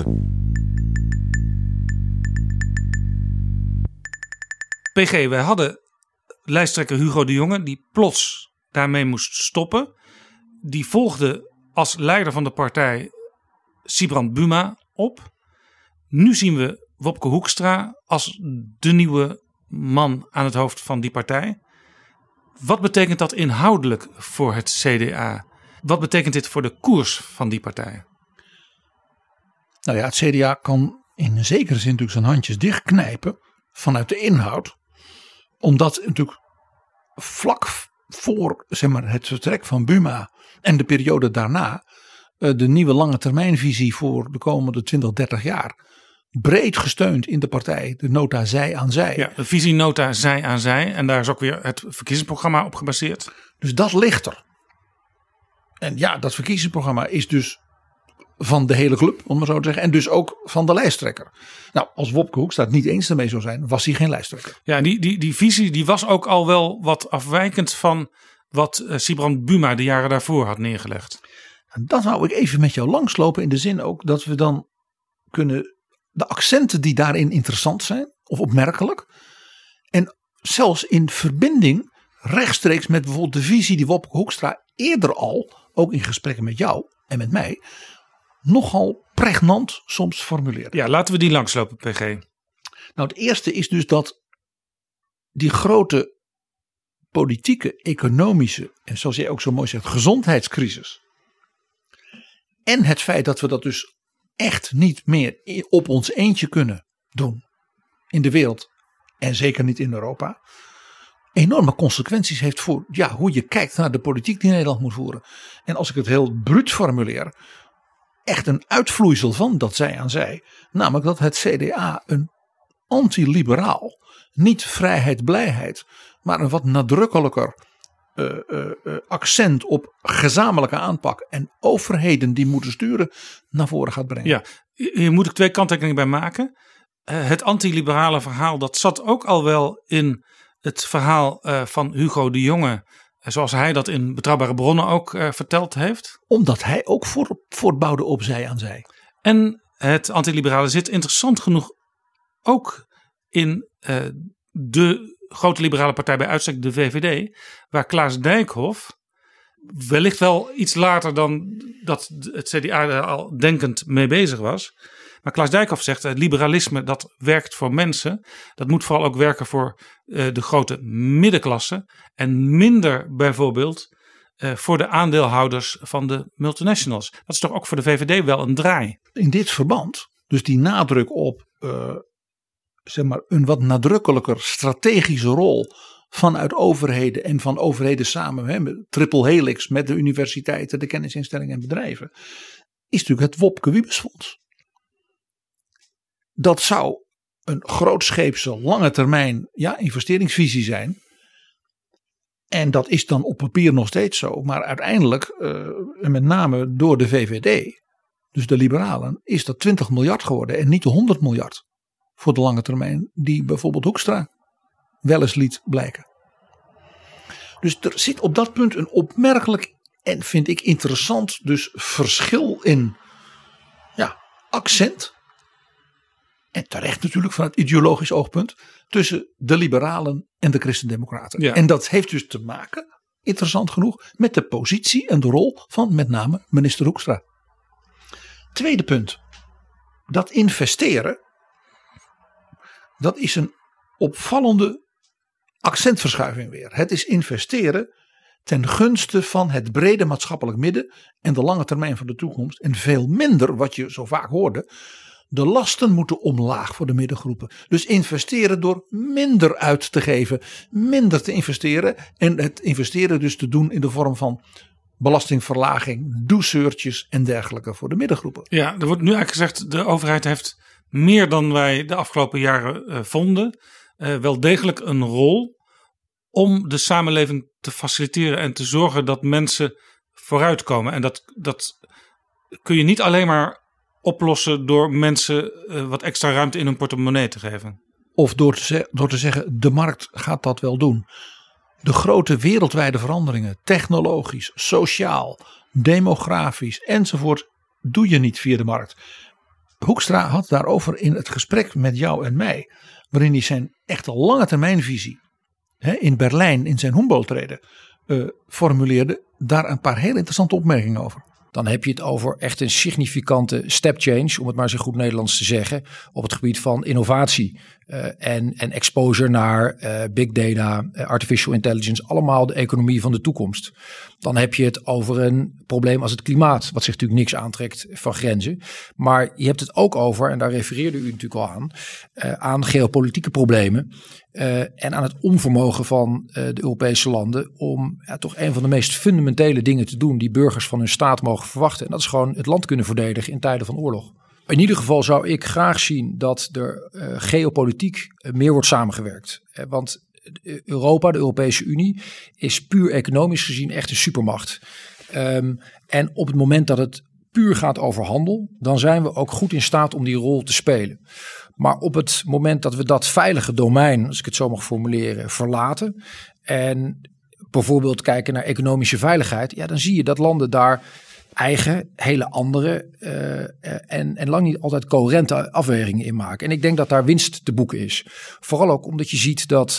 Speaker 5: P G, wij hadden lijsttrekker Hugo de Jonge die plots daarmee moest stoppen. Die volgde als leider van de partij Sibrand Buma op. Nu zien we Wopke Hoekstra als de nieuwe man aan het hoofd van die partij. Wat betekent dat inhoudelijk voor het C D A? Wat betekent dit voor de koers van die partij?
Speaker 6: Nou ja, het C D A kan in een zekere zin natuurlijk zijn handjes dichtknijpen vanuit de inhoud. Omdat natuurlijk vlak voor, zeg maar, het vertrek van Buma en de periode daarna de nieuwe lange termijnvisie voor de komende twintig, dertig jaar breed gesteund in de partij, de nota zij aan zij.
Speaker 5: Ja, de visienota zij aan zij en daar is ook weer het verkiezingsprogramma op gebaseerd.
Speaker 6: Dus dat ligt er. En ja, dat verkiezingsprogramma is dus van de hele club, om maar zo te zeggen. En dus ook van de lijsttrekker. Nou, als Wopke Hoekstra het niet eens ermee zou zijn, was hij geen lijsttrekker.
Speaker 5: Ja, die, die, die visie die was ook al wel wat afwijkend van wat uh, Sibrand Buma de jaren daarvoor had neergelegd.
Speaker 6: En dat wou ik even met jou langslopen in de zin ook dat we dan kunnen de accenten die daarin interessant zijn, of opmerkelijk. En zelfs in verbinding rechtstreeks met bijvoorbeeld de visie die Wopke Hoekstra eerder al, ook in gesprekken met jou en met mij, nogal pregnant soms formuleerde.
Speaker 5: Ja, laten we die langslopen, P G.
Speaker 6: Nou, het eerste is dus dat die grote politieke, economische en zoals jij ook zo mooi zegt, gezondheidscrisis. En het feit dat we dat dus echt niet meer op ons eentje kunnen doen in de wereld en zeker niet in Europa. enorme consequenties heeft voor ja, hoe je kijkt naar de politiek die Nederland moet voeren. En als ik het heel bruut formuleer, echt een uitvloeisel van dat zij aan zij. Namelijk dat het C D A een antiliberaal, niet vrijheid, blijheid, maar een wat nadrukkelijker uh, uh, uh, accent op gezamenlijke aanpak en overheden die moeten sturen naar voren gaat brengen.
Speaker 5: Ja, hier moet ik twee kanttekeningen bij maken. Uh, het antiliberale verhaal, dat zat ook al wel in het verhaal uh, van Hugo de Jonge, uh, zoals hij dat in Betrouwbare Bronnen ook uh, verteld heeft.
Speaker 6: Omdat hij ook voor, voortbouwde op zij aan zij.
Speaker 5: En het antiliberale zit interessant genoeg ook in uh, de grote liberale partij bij uitstek, de V V D, waar Klaas Dijkhoff wellicht wel iets later dan dat het C D A er al denkend mee bezig was. Maar Klaas Dijkhoff zegt, het liberalisme dat werkt voor mensen. Dat moet vooral ook werken voor uh, de grote middenklasse. En minder bijvoorbeeld uh, voor de aandeelhouders van de multinationals. Dat is toch ook voor de V V D wel een draai.
Speaker 6: In dit verband, dus die nadruk op uh, zeg maar een wat nadrukkelijker strategische rol vanuit overheden en van overheden samen, hè, met triple helix met de universiteiten, de kennisinstellingen en bedrijven, is natuurlijk het Wopke Wiebesfonds. Dat zou een grootscheepse lange termijn ja, investeringsvisie zijn. En dat is dan op papier nog steeds zo. Maar uiteindelijk, uh, met name door de V V D, dus de liberalen, is dat twintig miljard geworden en niet de honderd miljard voor de lange termijn die bijvoorbeeld Hoekstra wel eens liet blijken. Dus er zit op dat punt een opmerkelijk en vind ik interessant dus verschil in ja, accent. En terecht natuurlijk vanuit ideologisch oogpunt tussen de liberalen en de christendemocraten. Ja. En dat heeft dus te maken, interessant genoeg, met de positie en de rol van met name minister Hoekstra. Tweede punt. Dat investeren, dat is een opvallende accentverschuiving weer. Het is investeren ten gunste van het brede maatschappelijk midden en de lange termijn van de toekomst. En veel minder, wat je zo vaak hoorde, de lasten moeten omlaag voor de middengroepen. Dus investeren door minder uit te geven, minder te investeren. En het investeren dus te doen in de vorm van belastingverlaging, douceurtjes en dergelijke voor de middengroepen.
Speaker 5: Ja, er wordt nu eigenlijk gezegd, de overheid heeft meer dan wij de afgelopen jaren uh, vonden, uh, wel degelijk een rol om de samenleving te faciliteren en te zorgen dat mensen vooruitkomen. En dat, dat kun je niet alleen maar oplossen door mensen uh, wat extra ruimte in hun portemonnee te geven.
Speaker 6: Of door te, ze- door te zeggen, de markt gaat dat wel doen. De grote wereldwijde veranderingen, technologisch, sociaal, demografisch enzovoort, doe je niet via de markt. Hoekstra had daarover in het gesprek met jou en mij, waarin hij zijn echte lange termijnvisie hè, in Berlijn in zijn Humboldt-rede uh, formuleerde, daar een paar heel interessante opmerkingen over.
Speaker 8: Dan heb je het over echt een significante step change, om het maar zo goed Nederlands te zeggen, op het gebied van innovatie uh, en, en exposure naar uh, big data, uh, artificial intelligence, allemaal de economie van de toekomst. Dan heb je het over een probleem als het klimaat, wat zich natuurlijk niks aantrekt van grenzen. Maar je hebt het ook over, en daar refereerde u natuurlijk al aan, uh, aan geopolitieke problemen. Uh, en aan het onvermogen van uh, de Europese landen om ja, toch een van de meest fundamentele dingen te doen die burgers van hun staat mogen verwachten. En dat is gewoon het land kunnen verdedigen in tijden van oorlog. In ieder geval zou ik graag zien dat er uh, geopolitiek uh, meer wordt samengewerkt. Uh, want Europa, de Europese Unie, is puur economisch gezien echt een supermacht. Um, en op het moment dat het puur gaat over handel, dan zijn we ook goed in staat om die rol te spelen. Maar op het moment dat we dat veilige domein, als ik het zo mag formuleren, verlaten en bijvoorbeeld kijken naar economische veiligheid, ja, dan zie je dat landen daar eigen, hele andere uh, en, en lang niet altijd coherente afwegingen in maken. En ik denk dat daar winst te boeken is. Vooral ook omdat je ziet dat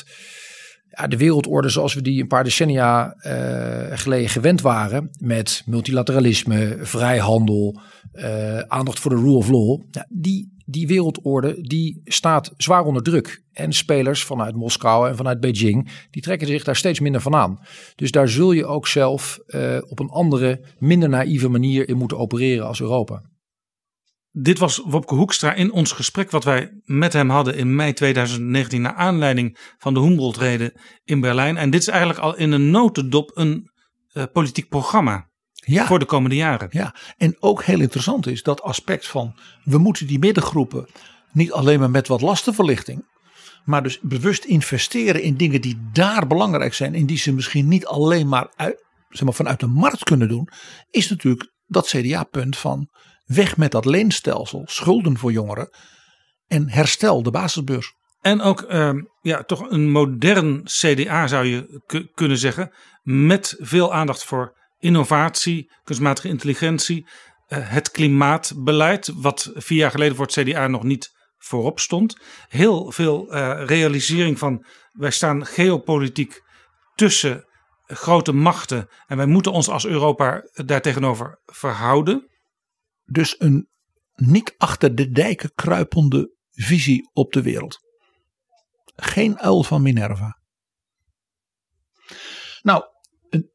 Speaker 8: ja, de wereldorde zoals we die een paar decennia uh, geleden gewend waren, met multilateralisme, vrijhandel, uh, aandacht voor de rule of law, ja, die, die wereldorde die staat zwaar onder druk. En spelers vanuit Moskou en vanuit Beijing, die trekken zich daar steeds minder van aan. Dus daar zul je ook zelf uh, op een andere, minder naïeve manier in moeten opereren als Europa.
Speaker 5: dit was Wopke Hoekstra in ons gesprek wat wij met hem hadden in mei tweeduizend negentien naar aanleiding van de Humboldt-rede in Berlijn. En dit is eigenlijk al in een notendop een uh, politiek programma
Speaker 6: ja.
Speaker 5: voor de komende jaren.
Speaker 6: Ja, en ook heel interessant is dat aspect van we moeten die middengroepen niet alleen maar met wat lastenverlichting, maar dus bewust investeren in dingen die daar belangrijk zijn en die ze misschien niet alleen maar, uit, zeg maar vanuit de markt kunnen doen, is natuurlijk dat C D A-punt van weg met dat leenstelsel, schulden voor jongeren en herstel de basisbeurs.
Speaker 5: En ook uh, ja, toch een modern C D A zou je k- kunnen zeggen, met veel aandacht voor innovatie, kunstmatige intelligentie, uh, het klimaatbeleid, wat vier jaar geleden voor het C D A nog niet voorop stond. Heel veel uh, realisering van wij staan geopolitiek tussen grote machten en wij moeten ons als Europa daartegenover verhouden.
Speaker 6: Dus een niet achter de dijken kruipende visie op de wereld. Geen uil van Minerva. Nou, een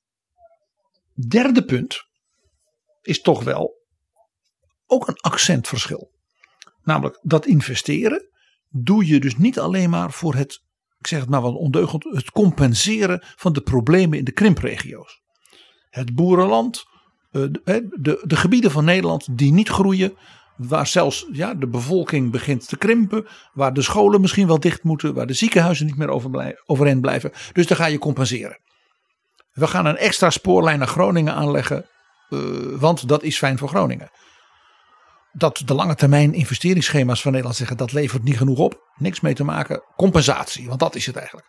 Speaker 6: derde punt is toch wel ook een accentverschil. Namelijk dat investeren doe je dus niet alleen maar voor het, ik zeg het maar wat ondeugend, het compenseren van de problemen in de krimpregio's. Het boerenland, de, de, de gebieden van Nederland die niet groeien, waar zelfs ja, de bevolking begint te krimpen, waar de scholen misschien wel dicht moeten, waar de ziekenhuizen niet meer overeind blijven. Dus daar ga je compenseren. We gaan een extra spoorlijn naar Groningen aanleggen, uh, want dat is fijn voor Groningen. Dat de lange termijn investeringsschema's van Nederland zeggen dat levert niet genoeg op. Niks mee te maken. Compensatie, want dat is het eigenlijk.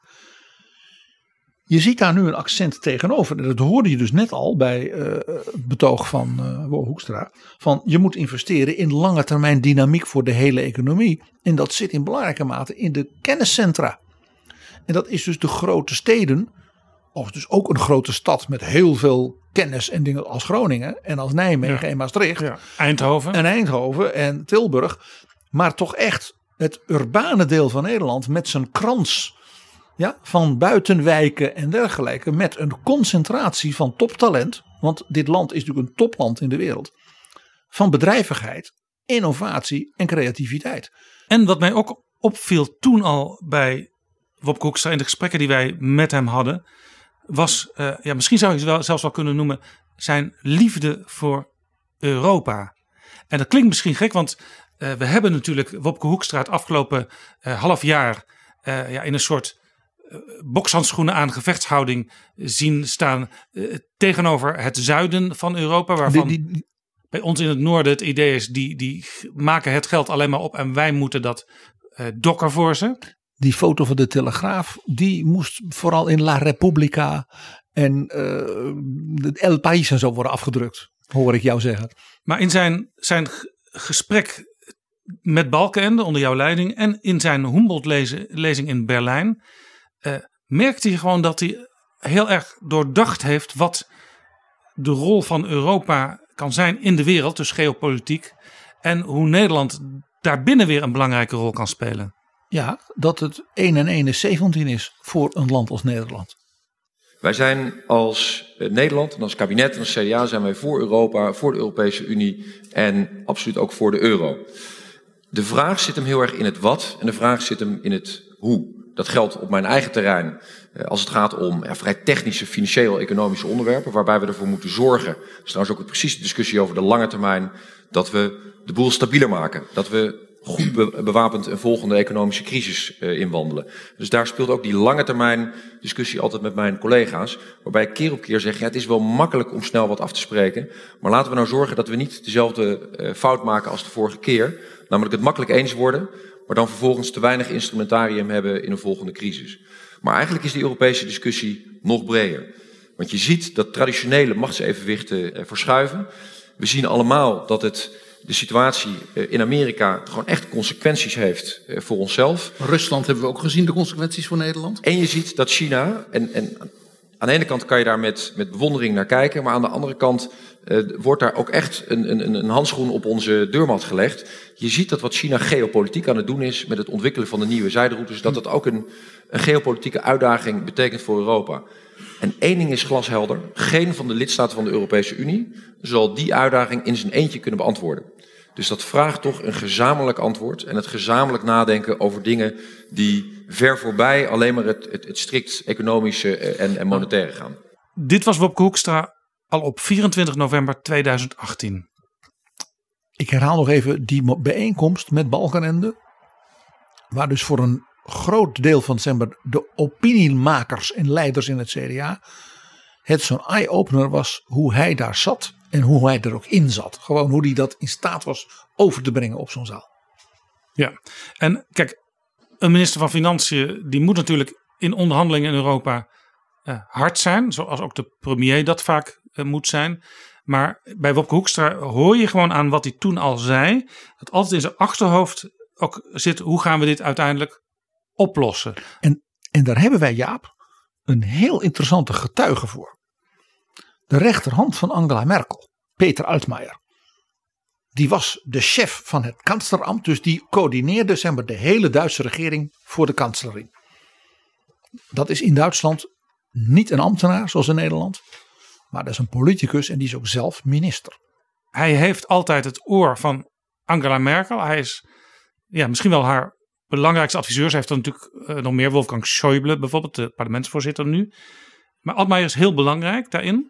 Speaker 6: Je ziet daar nu een accent tegenover. En dat hoorde je dus net al bij uh, het betoog van uh, Hoekstra. Van je moet investeren in lange termijn dynamiek voor de hele economie. En dat zit in belangrijke mate in de kenniscentra. En dat is dus de grote steden. Of dus ook een grote stad met heel veel kennis en dingen als Groningen en als Nijmegen ja. en Maastricht.
Speaker 5: Ja. Eindhoven.
Speaker 6: En Eindhoven en Tilburg. Maar toch echt het urbane deel van Nederland met zijn krans ja, van buitenwijken en dergelijke. Met een concentratie van toptalent. Want dit land is natuurlijk een topland in de wereld. Van bedrijvigheid, innovatie en creativiteit.
Speaker 5: En wat mij ook opviel toen al bij Wopke Hoekstra in de gesprekken die wij met hem hadden, was, uh, ja, misschien zou je het wel, zelfs wel kunnen noemen, zijn liefde voor Europa. En dat klinkt misschien gek, want uh, we hebben natuurlijk Wopke Hoekstra het afgelopen uh, half jaar uh, ja, in een soort uh, bokshandschoenen aan gevechtshouding zien staan uh, tegenover het zuiden van Europa, waarvan die, die, die... bij ons in het noorden het idee is, die, die maken het geld alleen maar op en wij moeten dat uh, dokken voor ze.
Speaker 6: Die foto van de Telegraaf, die moest vooral in La Repubblica en uh, El País en zo worden afgedrukt, hoor ik jou zeggen.
Speaker 5: Maar in zijn, zijn gesprek met Balkenende onder jouw leiding en in zijn Humboldt-lezing in Berlijn uh, merkte je gewoon dat hij heel erg doordacht heeft wat de rol van Europa kan zijn in de wereld, dus geopolitiek, en hoe Nederland daarbinnen weer een belangrijke rol kan spelen.
Speaker 6: Ja, dat het één en één is zeventien is voor een land als Nederland.
Speaker 9: Wij zijn als Nederland en als kabinet en als C D A zijn wij voor Europa, voor de Europese Unie en absoluut ook voor de euro. De vraag zit hem heel erg in het wat en de vraag zit hem in het hoe. Dat geldt op mijn eigen terrein als het gaat om ja, vrij technische, financieel-economische onderwerpen, waarbij we ervoor moeten zorgen. Dat is trouwens ook precies de discussie over de lange termijn, dat we de boel stabieler maken. Dat we goed bewapend een volgende economische crisis uh, inwandelen. Dus daar speelt ook die lange termijn discussie altijd met mijn collega's. Waarbij ik keer op keer zeg, ja, het is wel makkelijk om snel wat af te spreken. Maar laten we nou zorgen dat we niet dezelfde uh, fout maken als de vorige keer. Namelijk het makkelijk eens worden, maar dan vervolgens te weinig instrumentarium hebben in een volgende crisis. Maar eigenlijk is die Europese discussie nog breder. Want je ziet dat traditionele machtsevenwichten uh, verschuiven. We zien allemaal dat het de situatie in Amerika gewoon echt consequenties heeft voor onszelf.
Speaker 6: Rusland hebben we ook gezien, de consequenties voor Nederland.
Speaker 9: En je ziet dat China, en, en aan de ene kant kan je daar met, met bewondering naar kijken, maar aan de andere kant uh, wordt daar ook echt een, een, een handschoen op onze deurmat gelegd. Je ziet dat wat China geopolitiek aan het doen is met het ontwikkelen van de nieuwe zijderoutes, dat dat ook een, een geopolitieke uitdaging betekent voor Europa. En één ding is glashelder, geen van de lidstaten van de Europese Unie zal die uitdaging in zijn eentje kunnen beantwoorden. Dus dat vraagt toch een gezamenlijk antwoord en het gezamenlijk nadenken over dingen die ver voorbij alleen maar het, het, het strikt economische en, en monetaire gaan.
Speaker 5: Dit was Wopke Hoekstra al op vierentwintig november tweeduizend achttien.
Speaker 6: Ik herhaal nog even die bijeenkomst met Balkenende, waar dus voor een groot deel van zeg maar, de opiniemakers en leiders in het C D A het zo'n eye-opener was hoe hij daar zat en hoe hij er ook in zat. Gewoon hoe hij dat in staat was over te brengen op zo'n zaal.
Speaker 5: Ja, en kijk, een minister van Financiën die moet natuurlijk in onderhandelingen in Europa uh, hard zijn, zoals ook de premier dat vaak uh, moet zijn. Maar bij Wopke Hoekstra hoor je gewoon aan wat hij toen al zei, dat altijd in zijn achterhoofd ook zit, hoe gaan we dit uiteindelijk oplossen?
Speaker 6: En, en daar hebben wij, Jaap, een heel interessante getuige voor. De rechterhand van Angela Merkel, Peter Altmaier. Die was de chef van het kansleramt, dus die coördineerde zeg maar, de hele Duitse regering voor de kanslerin. Dat is in Duitsland niet een ambtenaar zoals in Nederland, maar dat is een politicus en die is ook zelf minister.
Speaker 5: Hij heeft altijd het oor van Angela Merkel. Hij is ja, misschien wel haar belangrijkste adviseur. Ze heeft er natuurlijk uh, nog meer. Wolfgang Schäuble bijvoorbeeld, de parlementsvoorzitter nu. Maar Altmaier is heel belangrijk daarin.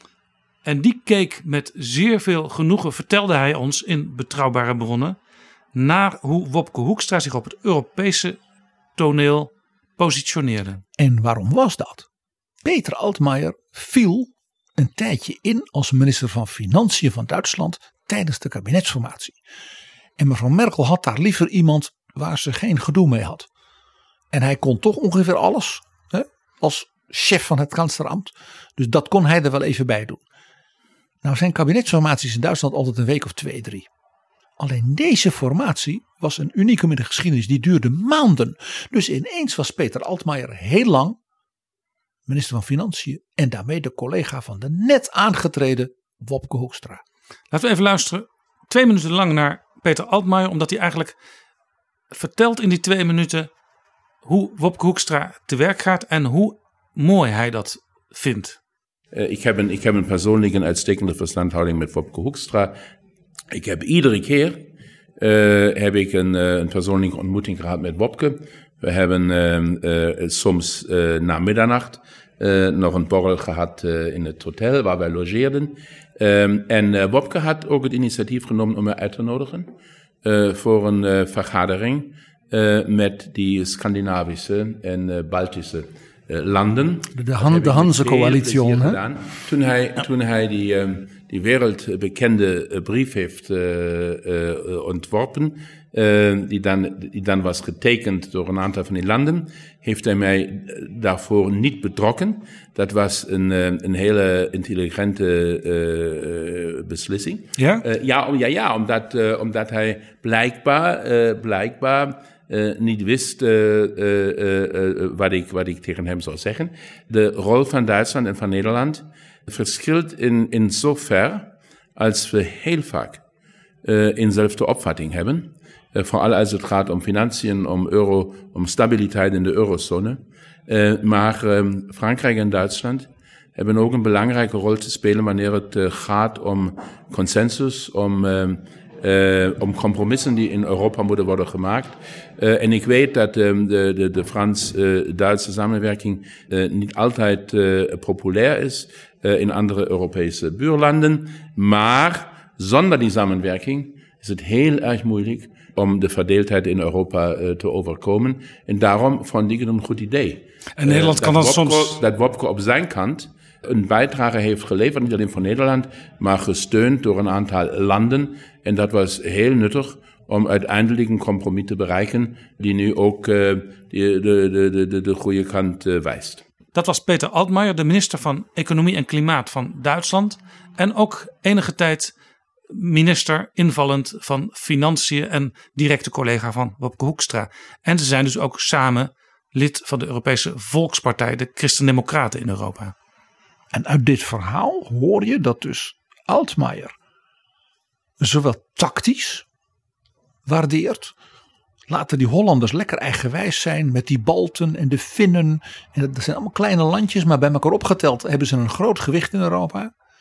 Speaker 5: En die keek met zeer veel genoegen, vertelde hij ons in Betrouwbare Bronnen, naar hoe Wopke Hoekstra zich op het Europese toneel positioneerde.
Speaker 6: En waarom was dat? Peter Altmaier viel een tijdje in als minister van Financiën van Duitsland tijdens de kabinetsformatie. En mevrouw Merkel had daar liever iemand waar ze geen gedoe mee had. En hij kon toch ongeveer alles, hè, als chef van het kansleramt. Dus dat kon hij er wel even bij doen. Nou zijn kabinetsformaties in Duitsland altijd een week of twee, drie. Alleen deze formatie was een unicum in de geschiedenis. Die duurde maanden. Dus ineens was Peter Altmaier heel lang minister van Financiën en daarmee de collega van de net aangetreden Wopke Hoekstra.
Speaker 5: Laten we even luisteren, twee minuten lang naar Peter Altmaier, omdat hij eigenlijk vertelt in die twee minuten hoe Wopke Hoekstra te werk gaat en hoe mooi hij dat vindt.
Speaker 10: Uh, ik, heb een, ik heb een persoonlijke en uitstekende verstandhouding met Wopke Hoekstra. Ik heb iedere keer uh, heb ik een, uh, een persoonlijke ontmoeting gehad met Wopke. We hebben uh, uh, soms uh, na middernacht uh, nog een borrel gehad uh, in het hotel waar wij logeerden. Um, en uh, Wopke had ook het initiatief genomen om mij uit te nodigen uh, voor een uh, vergadering uh, met die Scandinavische en uh, Baltische uh, landen.
Speaker 6: De, Han, de Hanse-coalitie.
Speaker 10: Toen hij, ja. toen hij die, um, die wereldbekende uh, brief heeft uh, uh, ontworpen, Uh, die, dan, die dan was getekend door een aantal van die landen, heeft hij mij daarvoor niet betrokken. Dat was een, een hele intelligente uh, beslissing.
Speaker 5: Ja?
Speaker 10: Uh, ja, om, ja, ja, omdat, uh, omdat hij blijkbaar, uh, blijkbaar uh, niet wist uh, uh, uh, uh, wat, ik, wat ik tegen hem zou zeggen. De rol van Duitsland en van Nederland verschilt in, in zover als we heel vaak uh, eenzelfde opvatting hebben. Uh, vooral als het gaat om financiën, om euro, om stabiliteit in de eurozone. Uh, maar um, Frankrijk en Duitsland hebben ook een belangrijke rol te spelen wanneer het uh, gaat om consensus, om, uh, uh, om compromissen die in Europa moeten worden gemaakt. Uh, en ik weet dat um, de, de, de Frans-Duitse uh, samenwerking uh, niet altijd uh, populair is uh, in andere Europese buurlanden. Maar zonder die samenwerking is het heel erg moeilijk om de verdeeldheid in Europa uh, te overkomen. En daarom vond ik het een goed idee.
Speaker 5: En Nederland uh, kan dat, dat Wopke, soms...
Speaker 10: Dat Wopke op zijn kant een bijdrage heeft geleverd, niet alleen voor Nederland, maar gesteund door een aantal landen. En dat was heel nuttig om uiteindelijk een compromis te bereiken die nu ook uh, de, de, de, de, de goede kant uh, wijst.
Speaker 5: Dat was Peter Altmaier, de minister van Economie en Klimaat van Duitsland. En ook enige tijd minister invallend van Financiën en directe collega van Wopke Hoekstra. En ze zijn dus ook samen lid van de Europese Volkspartij, de Christen-Democraten in Europa.
Speaker 6: En uit dit verhaal hoor je dat dus Altmaier zowel tactisch waardeert. Laten die Hollanders lekker eigenwijs zijn met die Balten en de Finnen. En dat zijn allemaal kleine landjes, maar bij elkaar opgeteld hebben ze een groot gewicht in Europa.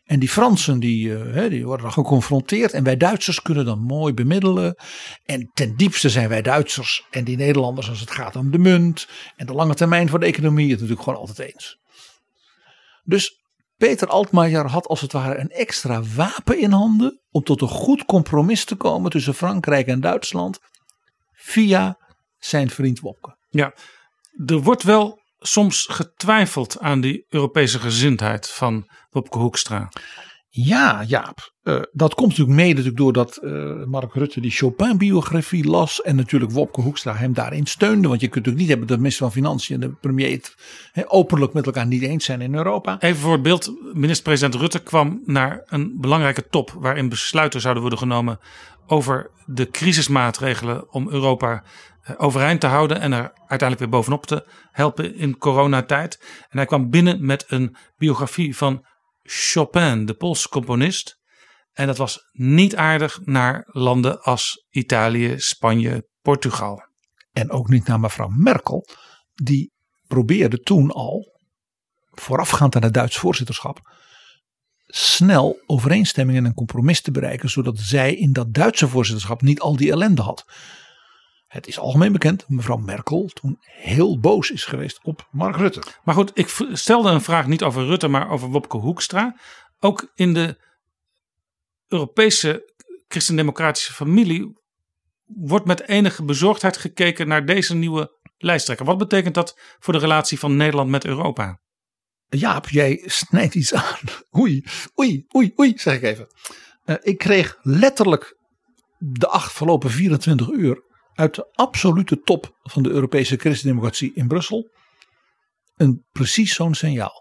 Speaker 6: En die Fransen die, uh, die worden dan geconfronteerd. En wij Duitsers kunnen dan mooi bemiddelen. En ten diepste zijn wij Duitsers en die Nederlanders als het gaat om de munt. En de lange termijn van de economie het natuurlijk gewoon altijd eens. Dus Peter Altmaier had als het ware een extra wapen in handen. Om tot een goed compromis te komen tussen Frankrijk en Duitsland. Via zijn vriend Wopke.
Speaker 5: Ja, er wordt wel soms getwijfeld aan die Europese gezindheid van Wopke Hoekstra.
Speaker 6: Ja, Jaap. Uh, dat komt natuurlijk mede natuurlijk doordat uh, Mark Rutte die Chopin-biografie las. En natuurlijk Wopke Hoekstra hem daarin steunde. Want je kunt natuurlijk niet hebben dat de minister van Financiën en de premier het he, openlijk met elkaar niet eens zijn in Europa.
Speaker 5: Even voor het beeld. Minister-president Rutte kwam naar een belangrijke top waarin besluiten zouden worden genomen over de crisismaatregelen om Europa overeind te houden en er uiteindelijk weer bovenop te helpen in coronatijd. En hij kwam binnen met een biografie van Chopin, de Poolse componist. En dat was niet aardig naar landen als Italië, Spanje, Portugal.
Speaker 6: En ook niet naar mevrouw Merkel. Die probeerde toen al, voorafgaand aan het Duits voorzitterschap, snel overeenstemming en een compromis te bereiken. Zodat zij in dat Duitse voorzitterschap niet al die ellende had. Het is algemeen bekend dat mevrouw Merkel toen heel boos is geweest op Mark Rutte.
Speaker 5: Maar goed, ik stelde een vraag niet over Rutte, maar over Wopke Hoekstra. Ook in de Europese christendemocratische familie wordt met enige bezorgdheid gekeken naar deze nieuwe lijsttrekker. Wat betekent dat voor de relatie van Nederland met Europa?
Speaker 6: Jaap, jij snijdt iets aan. Oei, oei, oei, oei, zeg ik even. Uh, ik kreeg letterlijk de afgelopen vierentwintig uur uit de absolute top van de Europese christendemocratie in Brussel een precies zo'n signaal.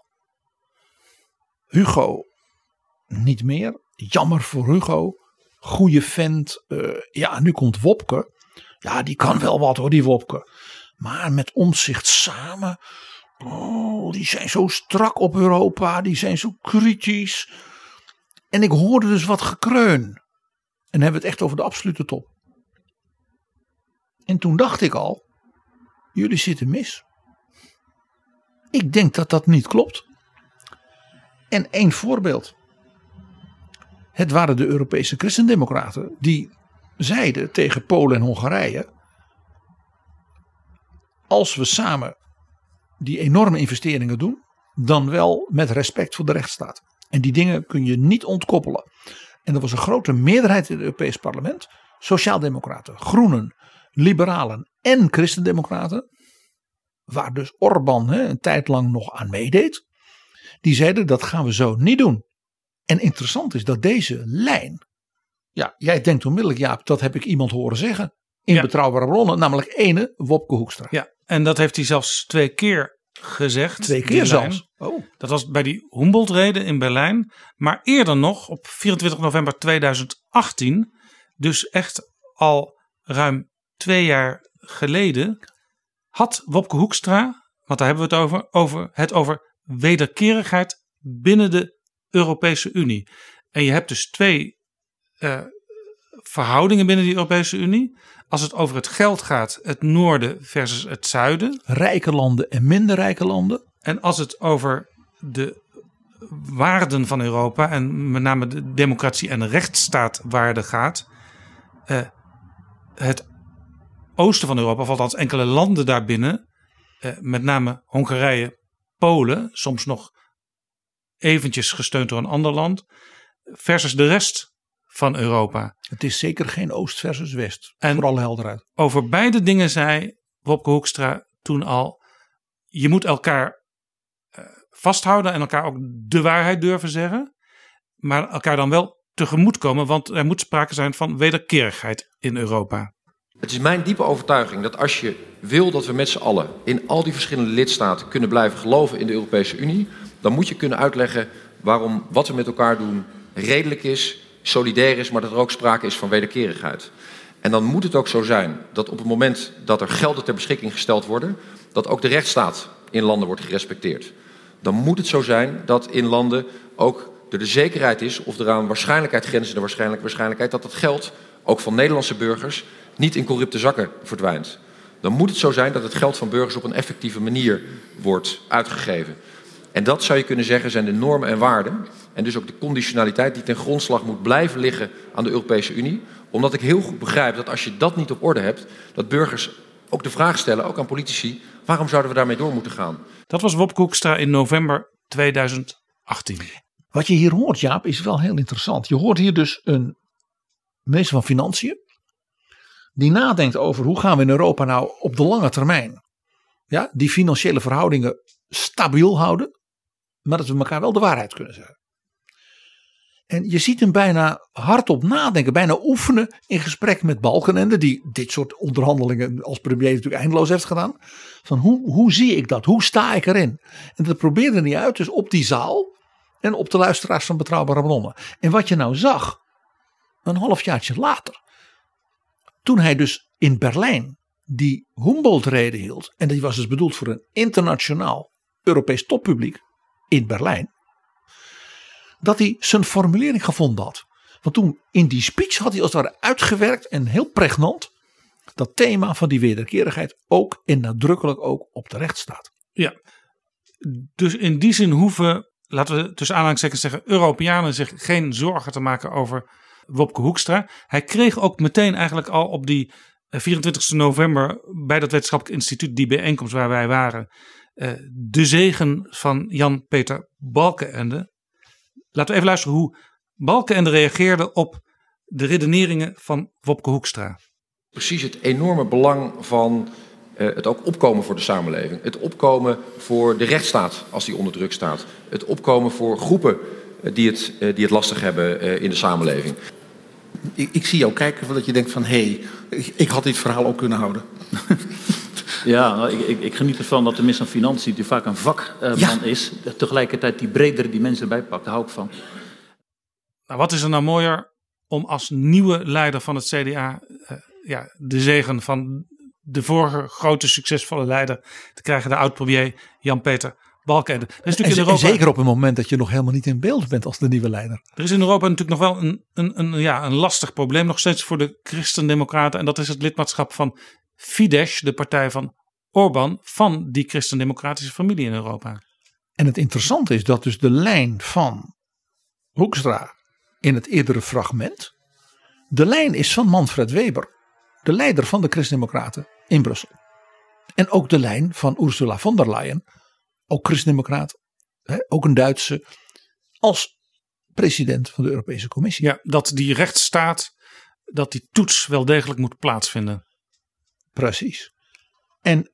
Speaker 6: Hugo niet meer. Jammer voor Hugo. Goeie vent. Uh, ja, nu komt Wopke. Ja, die kan wel wat hoor, die Wopke. Maar met Omtzigt samen. Oh, die zijn zo strak op Europa. Die zijn zo kritisch. En ik hoorde dus wat gekreun. En hebben we het echt over de absolute top. En toen dacht ik al, jullie zitten mis. Ik denk dat dat niet klopt. En één voorbeeld. Het waren de Europese christendemocraten die zeiden tegen Polen en Hongarije, als we samen die enorme investeringen doen, dan wel met respect voor de rechtsstaat. En die dingen kun je niet ontkoppelen. En er was een grote meerderheid in het Europees Parlement, Sociaaldemocraten, Groenen, Liberalen en Christendemocraten, waar dus Orbán hè, een tijd lang nog aan meedeed, die zeiden dat gaan we zo niet doen. En interessant is dat deze lijn, ja, jij denkt onmiddellijk Jaap, dat heb ik iemand horen zeggen in ja. Betrouwbare bronnen, namelijk ene Wopke Hoekstra.
Speaker 5: Ja, en dat heeft hij zelfs twee keer gezegd.
Speaker 6: Twee keer zelfs?
Speaker 5: Oh. Dat was bij die Humboldt-rede in Berlijn, maar eerder nog op vierentwintig november tweeduizend achttien, dus echt al ruim twee jaar geleden, had Wopke Hoekstra, want daar hebben we het over, over het over wederkerigheid binnen de Europese Unie. En je hebt dus twee uh, verhoudingen binnen die Europese Unie. Als het over het geld gaat, het noorden versus het zuiden.
Speaker 6: Rijke landen en minder rijke landen.
Speaker 5: En als het over de waarden van Europa en met name de democratie en de rechtsstaatwaarden gaat. Uh, het oosten van Europa, of althans enkele landen daarbinnen, uh, met name Hongarije, Polen, soms nog eventjes gesteund door een ander land, versus de rest van Europa.
Speaker 6: Het is zeker geen oost versus west, en voor alle helderheid.
Speaker 5: Over beide dingen zei Wopke Hoekstra toen al, je moet elkaar uh, vasthouden en elkaar ook de waarheid durven zeggen, maar elkaar dan wel tegemoetkomen, want er moet sprake zijn van wederkerigheid in Europa.
Speaker 9: Het is mijn diepe overtuiging dat als je wil dat we met z'n allen in al die verschillende lidstaten kunnen blijven geloven in de Europese Unie, dan moet je kunnen uitleggen waarom wat we met elkaar doen redelijk is, solidair is, maar dat er ook sprake is van wederkerigheid. En dan moet het ook zo zijn dat op het moment dat er gelden ter beschikking gesteld worden, dat ook de rechtsstaat in landen wordt gerespecteerd. Dan moet het zo zijn dat in landen ook er de zekerheid is, of er aan waarschijnlijkheid grenzende waarschijnlijk, waarschijnlijkheid, dat dat geld ook van Nederlandse burgers niet in corrupte zakken verdwijnt. Dan moet het zo zijn dat het geld van burgers op een effectieve manier wordt uitgegeven. En dat zou je kunnen zeggen zijn de normen en waarden. En dus ook de conditionaliteit die ten grondslag moet blijven liggen aan de Europese Unie. Omdat ik heel goed begrijp dat als je dat niet op orde hebt, dat burgers ook de vraag stellen, ook aan politici, waarom zouden we daarmee door moeten gaan?
Speaker 5: Dat was Wopke Hoekstra in november tweeduizend achttien.
Speaker 6: Wat je hier hoort, Jaap, is wel heel interessant. Je hoort hier dus een minister van Financiën die nadenkt over hoe gaan we in Europa nou op de lange termijn, ja, die financiële verhoudingen stabiel houden, maar dat we elkaar wel de waarheid kunnen zeggen. En je ziet hem bijna hardop nadenken, bijna oefenen in gesprek met Balkenende, die dit soort onderhandelingen als premier natuurlijk eindeloos heeft gedaan. Van hoe, hoe zie ik dat? Hoe sta ik erin? En dat probeerde hij uit, dus op die zaal en op de luisteraars van Betrouwbare Bronnen. En wat je nou zag, een halfjaartje later, toen hij dus in Berlijn die Humboldt-rede hield, en die was dus bedoeld voor een internationaal Europees toppubliek in Berlijn, dat hij zijn formulering gevonden had. Want toen in die speech had hij als het ware uitgewerkt en heel pregnant dat thema van die wederkerigheid ook en nadrukkelijk ook op de rechtsstaat.
Speaker 5: Ja, dus in die zin hoeven, laten we tussen aanhalingstekens zeggen, Europeanen zich geen zorgen te maken over Wopke Hoekstra. Hij kreeg ook meteen eigenlijk al op die vierentwintigste november bij dat wetenschappelijk instituut, die bijeenkomst waar wij waren, de zegen van Jan-Peter Balkenende. Laten we even luisteren hoe Balkenende reageerde op de redeneringen van Wopke Hoekstra.
Speaker 9: Precies het enorme belang van uh, het ook opkomen voor de samenleving. Het opkomen voor de rechtsstaat als die onder druk staat. Het opkomen voor groepen uh, die, het, uh, die het lastig hebben uh, in de samenleving.
Speaker 11: Ik, ik zie jou kijken dat je denkt van hé, hey, ik, ik had dit verhaal ook kunnen houden.
Speaker 12: Ja, nou, ik, ik, ik geniet ervan dat de minister van Financiën die vaak een vakman uh, ja. is. Tegelijkertijd die bredere dimensie erbij pakt, daar hou ik van.
Speaker 5: Nou, wat is er nou mooier om als nieuwe leider van het C D A uh, ja, de zegen van de vorige grote succesvolle leider te krijgen, de oud-premier Jan-Peter Balkenende. Er is
Speaker 6: en, in Europa, en zeker op een moment dat je nog helemaal niet in beeld bent als de nieuwe leider.
Speaker 5: Er is in Europa natuurlijk nog wel een, een, een, ja, een lastig probleem nog steeds voor de Christendemocraten. En dat is het lidmaatschap van Fidesz, de partij van Orbán, van die christendemocratische familie in Europa.
Speaker 6: En het interessante is dat dus de lijn van Hoekstra in het eerdere fragment, de lijn is van Manfred Weber, de leider van de Christendemocraten in Brussel. En ook de lijn van Ursula von der Leyen, ook christendemocraat, ook een Duitse, als president van de Europese Commissie.
Speaker 5: Ja, dat die rechtsstaat, dat die toets wel degelijk moet plaatsvinden.
Speaker 6: Precies. En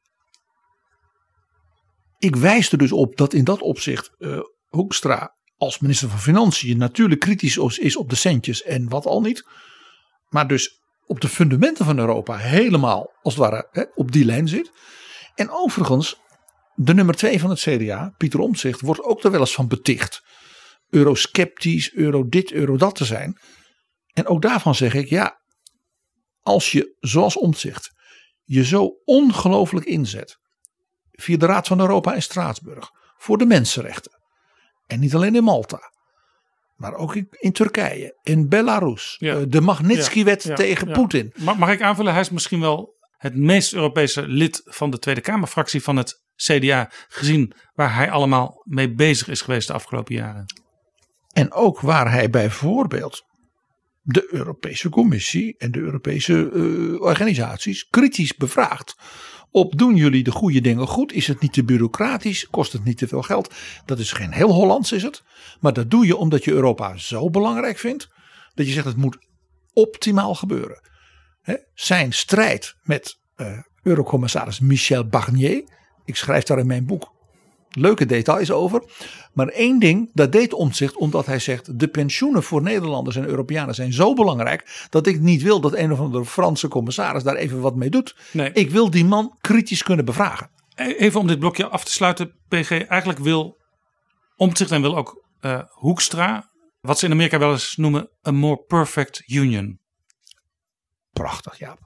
Speaker 6: ik wijs er dus op dat in dat opzicht uh, Hoekstra als minister van Financiën natuurlijk kritisch is op de centjes en wat al niet. Maar dus op de fundamenten van Europa helemaal als het ware hè, op die lijn zit. En overigens, de nummer twee van het C D A, Pieter Omtzigt, wordt ook er wel eens van beticht. Eurosceptisch, euro dit, euro dat te zijn. En ook daarvan zeg ik, ja, als je zoals Omtzigt je zo ongelooflijk inzet via de Raad van Europa in Straatsburg voor de mensenrechten. En niet alleen in Malta, maar ook in, in Turkije, in Belarus. Ja. De Magnitsky-wet ja, ja, tegen ja. Poetin.
Speaker 5: Mag, mag ik aanvullen, hij is misschien wel het meest Europese lid van de Tweede Kamerfractie van het C D A, gezien waar hij allemaal mee bezig is geweest de afgelopen jaren.
Speaker 6: En ook waar hij bijvoorbeeld de Europese Commissie en de Europese uh, organisaties kritisch bevraagt op: doen jullie de goede dingen goed? Is het niet te bureaucratisch? Kost het niet te veel geld? Dat is geen heel Hollands is het. Maar dat doe je omdat je Europa zo belangrijk vindt dat je zegt het moet optimaal gebeuren. He, zijn strijd met uh, Eurocommissaris Michel Barnier. Ik schrijf daar in mijn boek leuke details over. Maar één ding, dat deed Omtzigt omdat hij zegt: de pensioenen voor Nederlanders en Europeanen zijn zo belangrijk dat ik niet wil dat een of andere Franse commissaris daar even wat mee doet.
Speaker 5: Nee.
Speaker 6: Ik wil die man kritisch kunnen bevragen.
Speaker 5: Even om dit blokje af te sluiten, P G. Eigenlijk wil Omtzigt en wil ook uh, Hoekstra wat ze in Amerika wel eens noemen a more perfect union.
Speaker 6: Prachtig, ja.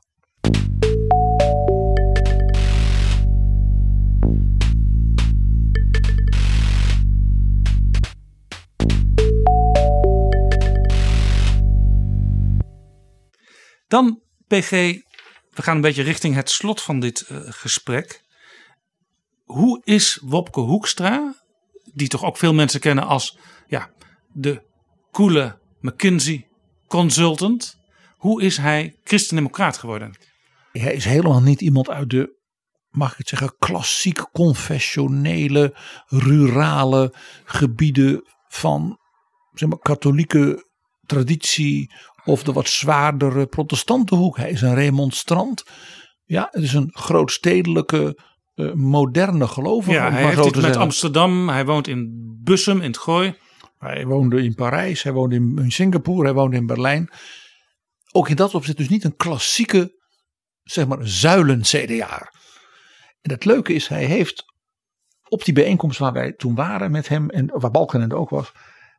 Speaker 5: Dan, P G, we gaan een beetje richting het slot van dit uh, gesprek. Hoe is Wopke Hoekstra, die toch ook veel mensen kennen als ja, de coole McKinsey consultant. Hoe is hij christendemocraat geworden?
Speaker 6: Hij is helemaal niet iemand uit de, mag ik het zeggen, klassiek confessionele, rurale gebieden van zeg maar, katholieke traditie of de wat zwaardere protestantenhoek. Hij is een remonstrant. Ja, het is een grootstedelijke, uh, moderne gelovige.
Speaker 5: Ja, hij heeft het met Amsterdam. Hij woont in Bussum, in het Gooi.
Speaker 6: Hij woonde in Parijs, hij woonde in, in Singapore, hij woonde in Berlijn. Ook in dat opzicht dus niet een klassieke, zeg maar, zuilen-C D A'er. En het leuke is, hij heeft op die bijeenkomst waar wij toen waren met hem, en waar Balkenende ook was,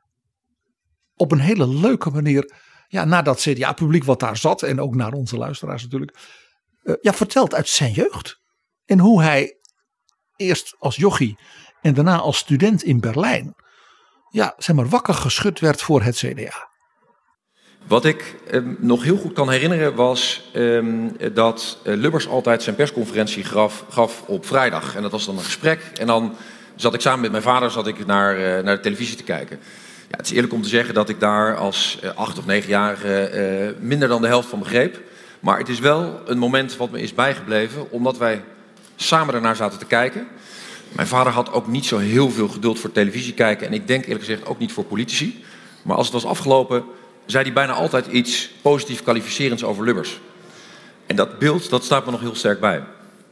Speaker 6: op een hele leuke manier, ja, naar dat C D A-publiek wat daar zat, en ook naar onze luisteraars natuurlijk, uh, ja, verteld uit zijn jeugd. En hoe hij eerst als jochie en daarna als student in Berlijn, ja, zeg maar, wakker geschud werd voor het C D A.
Speaker 9: Wat ik eh, nog heel goed kan herinneren was eh, dat eh, Lubbers altijd zijn persconferentie gaf, gaf op vrijdag. En dat was dan een gesprek. En dan zat ik samen met mijn vader zat ik naar, uh, naar de televisie te kijken. Ja, het is eerlijk om te zeggen dat ik daar als uh, acht of negenjarige uh, minder dan de helft van begreep. Maar het is wel een moment wat me is bijgebleven, omdat wij samen daarnaar zaten te kijken. Mijn vader had ook niet zo heel veel geduld voor televisie kijken. En ik denk eerlijk gezegd ook niet voor politici. Maar als het was afgelopen, zei hij bijna altijd iets positief kwalificerends over Lubbers. En dat beeld, dat staat me nog heel sterk bij.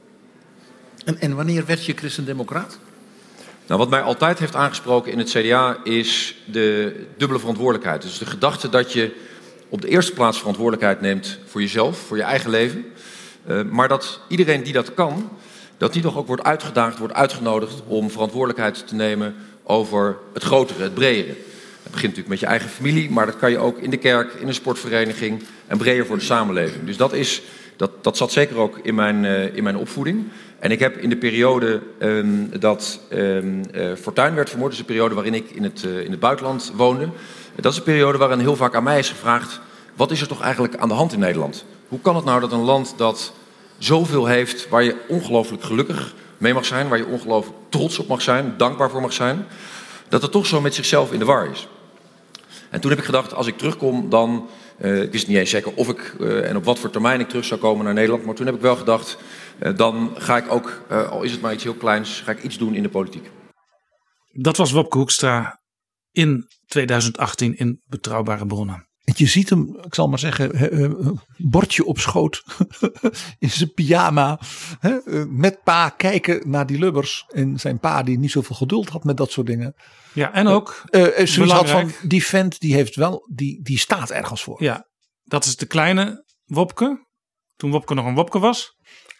Speaker 11: En, en wanneer werd je christendemocraat?
Speaker 9: Nou, wat mij altijd heeft aangesproken in het C D A is de dubbele verantwoordelijkheid. Dus de gedachte dat je op de eerste plaats verantwoordelijkheid neemt voor jezelf, voor je eigen leven. Uh, maar dat iedereen die dat kan, dat die toch ook wordt uitgedaagd, wordt uitgenodigd om verantwoordelijkheid te nemen over het grotere, het bredere. Het begint natuurlijk met je eigen familie, maar dat kan je ook in de kerk, in een sportvereniging en breder voor de samenleving. Dus dat, is, dat, dat zat zeker ook in mijn, uh, in mijn opvoeding. En ik heb in de periode um, dat um, uh, Fortuyn werd vermoord, dus de periode waarin ik in het, uh, in het buitenland woonde. Dat is een periode waarin heel vaak aan mij is gevraagd, wat is er toch eigenlijk aan de hand in Nederland? Hoe kan het nou dat een land dat zoveel heeft, waar je ongelooflijk gelukkig mee mag zijn, waar je ongelooflijk trots op mag zijn, dankbaar voor mag zijn, dat het toch zo met zichzelf in de war is? En toen heb ik gedacht, als ik terugkom, dan, uh, ik wist niet eens zeker of ik uh, en op wat voor termijn ik terug zou komen naar Nederland, maar toen heb ik wel gedacht, uh, dan ga ik ook, uh, al is het maar iets heel kleins, ga ik iets doen in de politiek.
Speaker 5: Dat was Wopke Hoekstra in tweeduizend achttien in Betrouwbare Bronnen.
Speaker 6: Je ziet hem, ik zal maar zeggen, uh, bordje op schoot in zijn pyjama, uh, met pa kijken naar die Lubbers. En zijn pa die niet zoveel geduld had met dat soort dingen.
Speaker 5: Ja, en ook
Speaker 6: uh, uh, zoiets had van, die vent die heeft wel, die, die staat ergens voor.
Speaker 5: Ja, dat is de kleine Wopke, toen Wopke nog een Wopke was.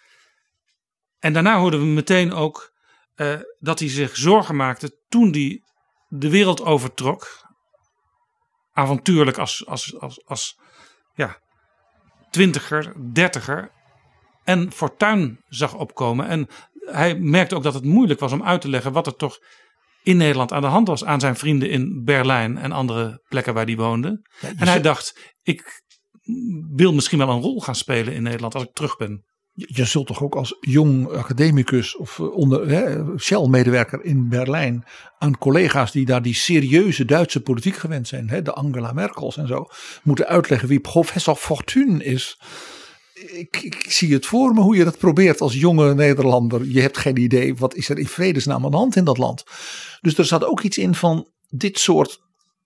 Speaker 5: En daarna hoorden we meteen ook uh, dat hij zich zorgen maakte toen hij de wereld overtrok. Avontuurlijk als, als, als, als ja, twintiger, dertiger. En Fortuyn zag opkomen. En hij merkte ook dat het moeilijk was om uit te leggen wat er toch in Nederland aan de hand was. Aan zijn vrienden in Berlijn en andere plekken waar hij woonde. Ja, en hij zult... dacht, ik wil misschien wel een rol gaan spelen in Nederland als ik terug ben.
Speaker 6: Je zult toch ook als jong academicus of onder hè, Shell-medewerker in Berlijn aan collega's die daar die serieuze Duitse politiek gewend zijn, hè, de Angela Merkels en zo, moeten uitleggen wie professor Fortuyn is. Ik, ik zie het voor me hoe je dat probeert als jonge Nederlander. Je hebt geen idee wat is er in vredesnaam aan de hand in dat land. Dus er zat ook iets in van dit soort,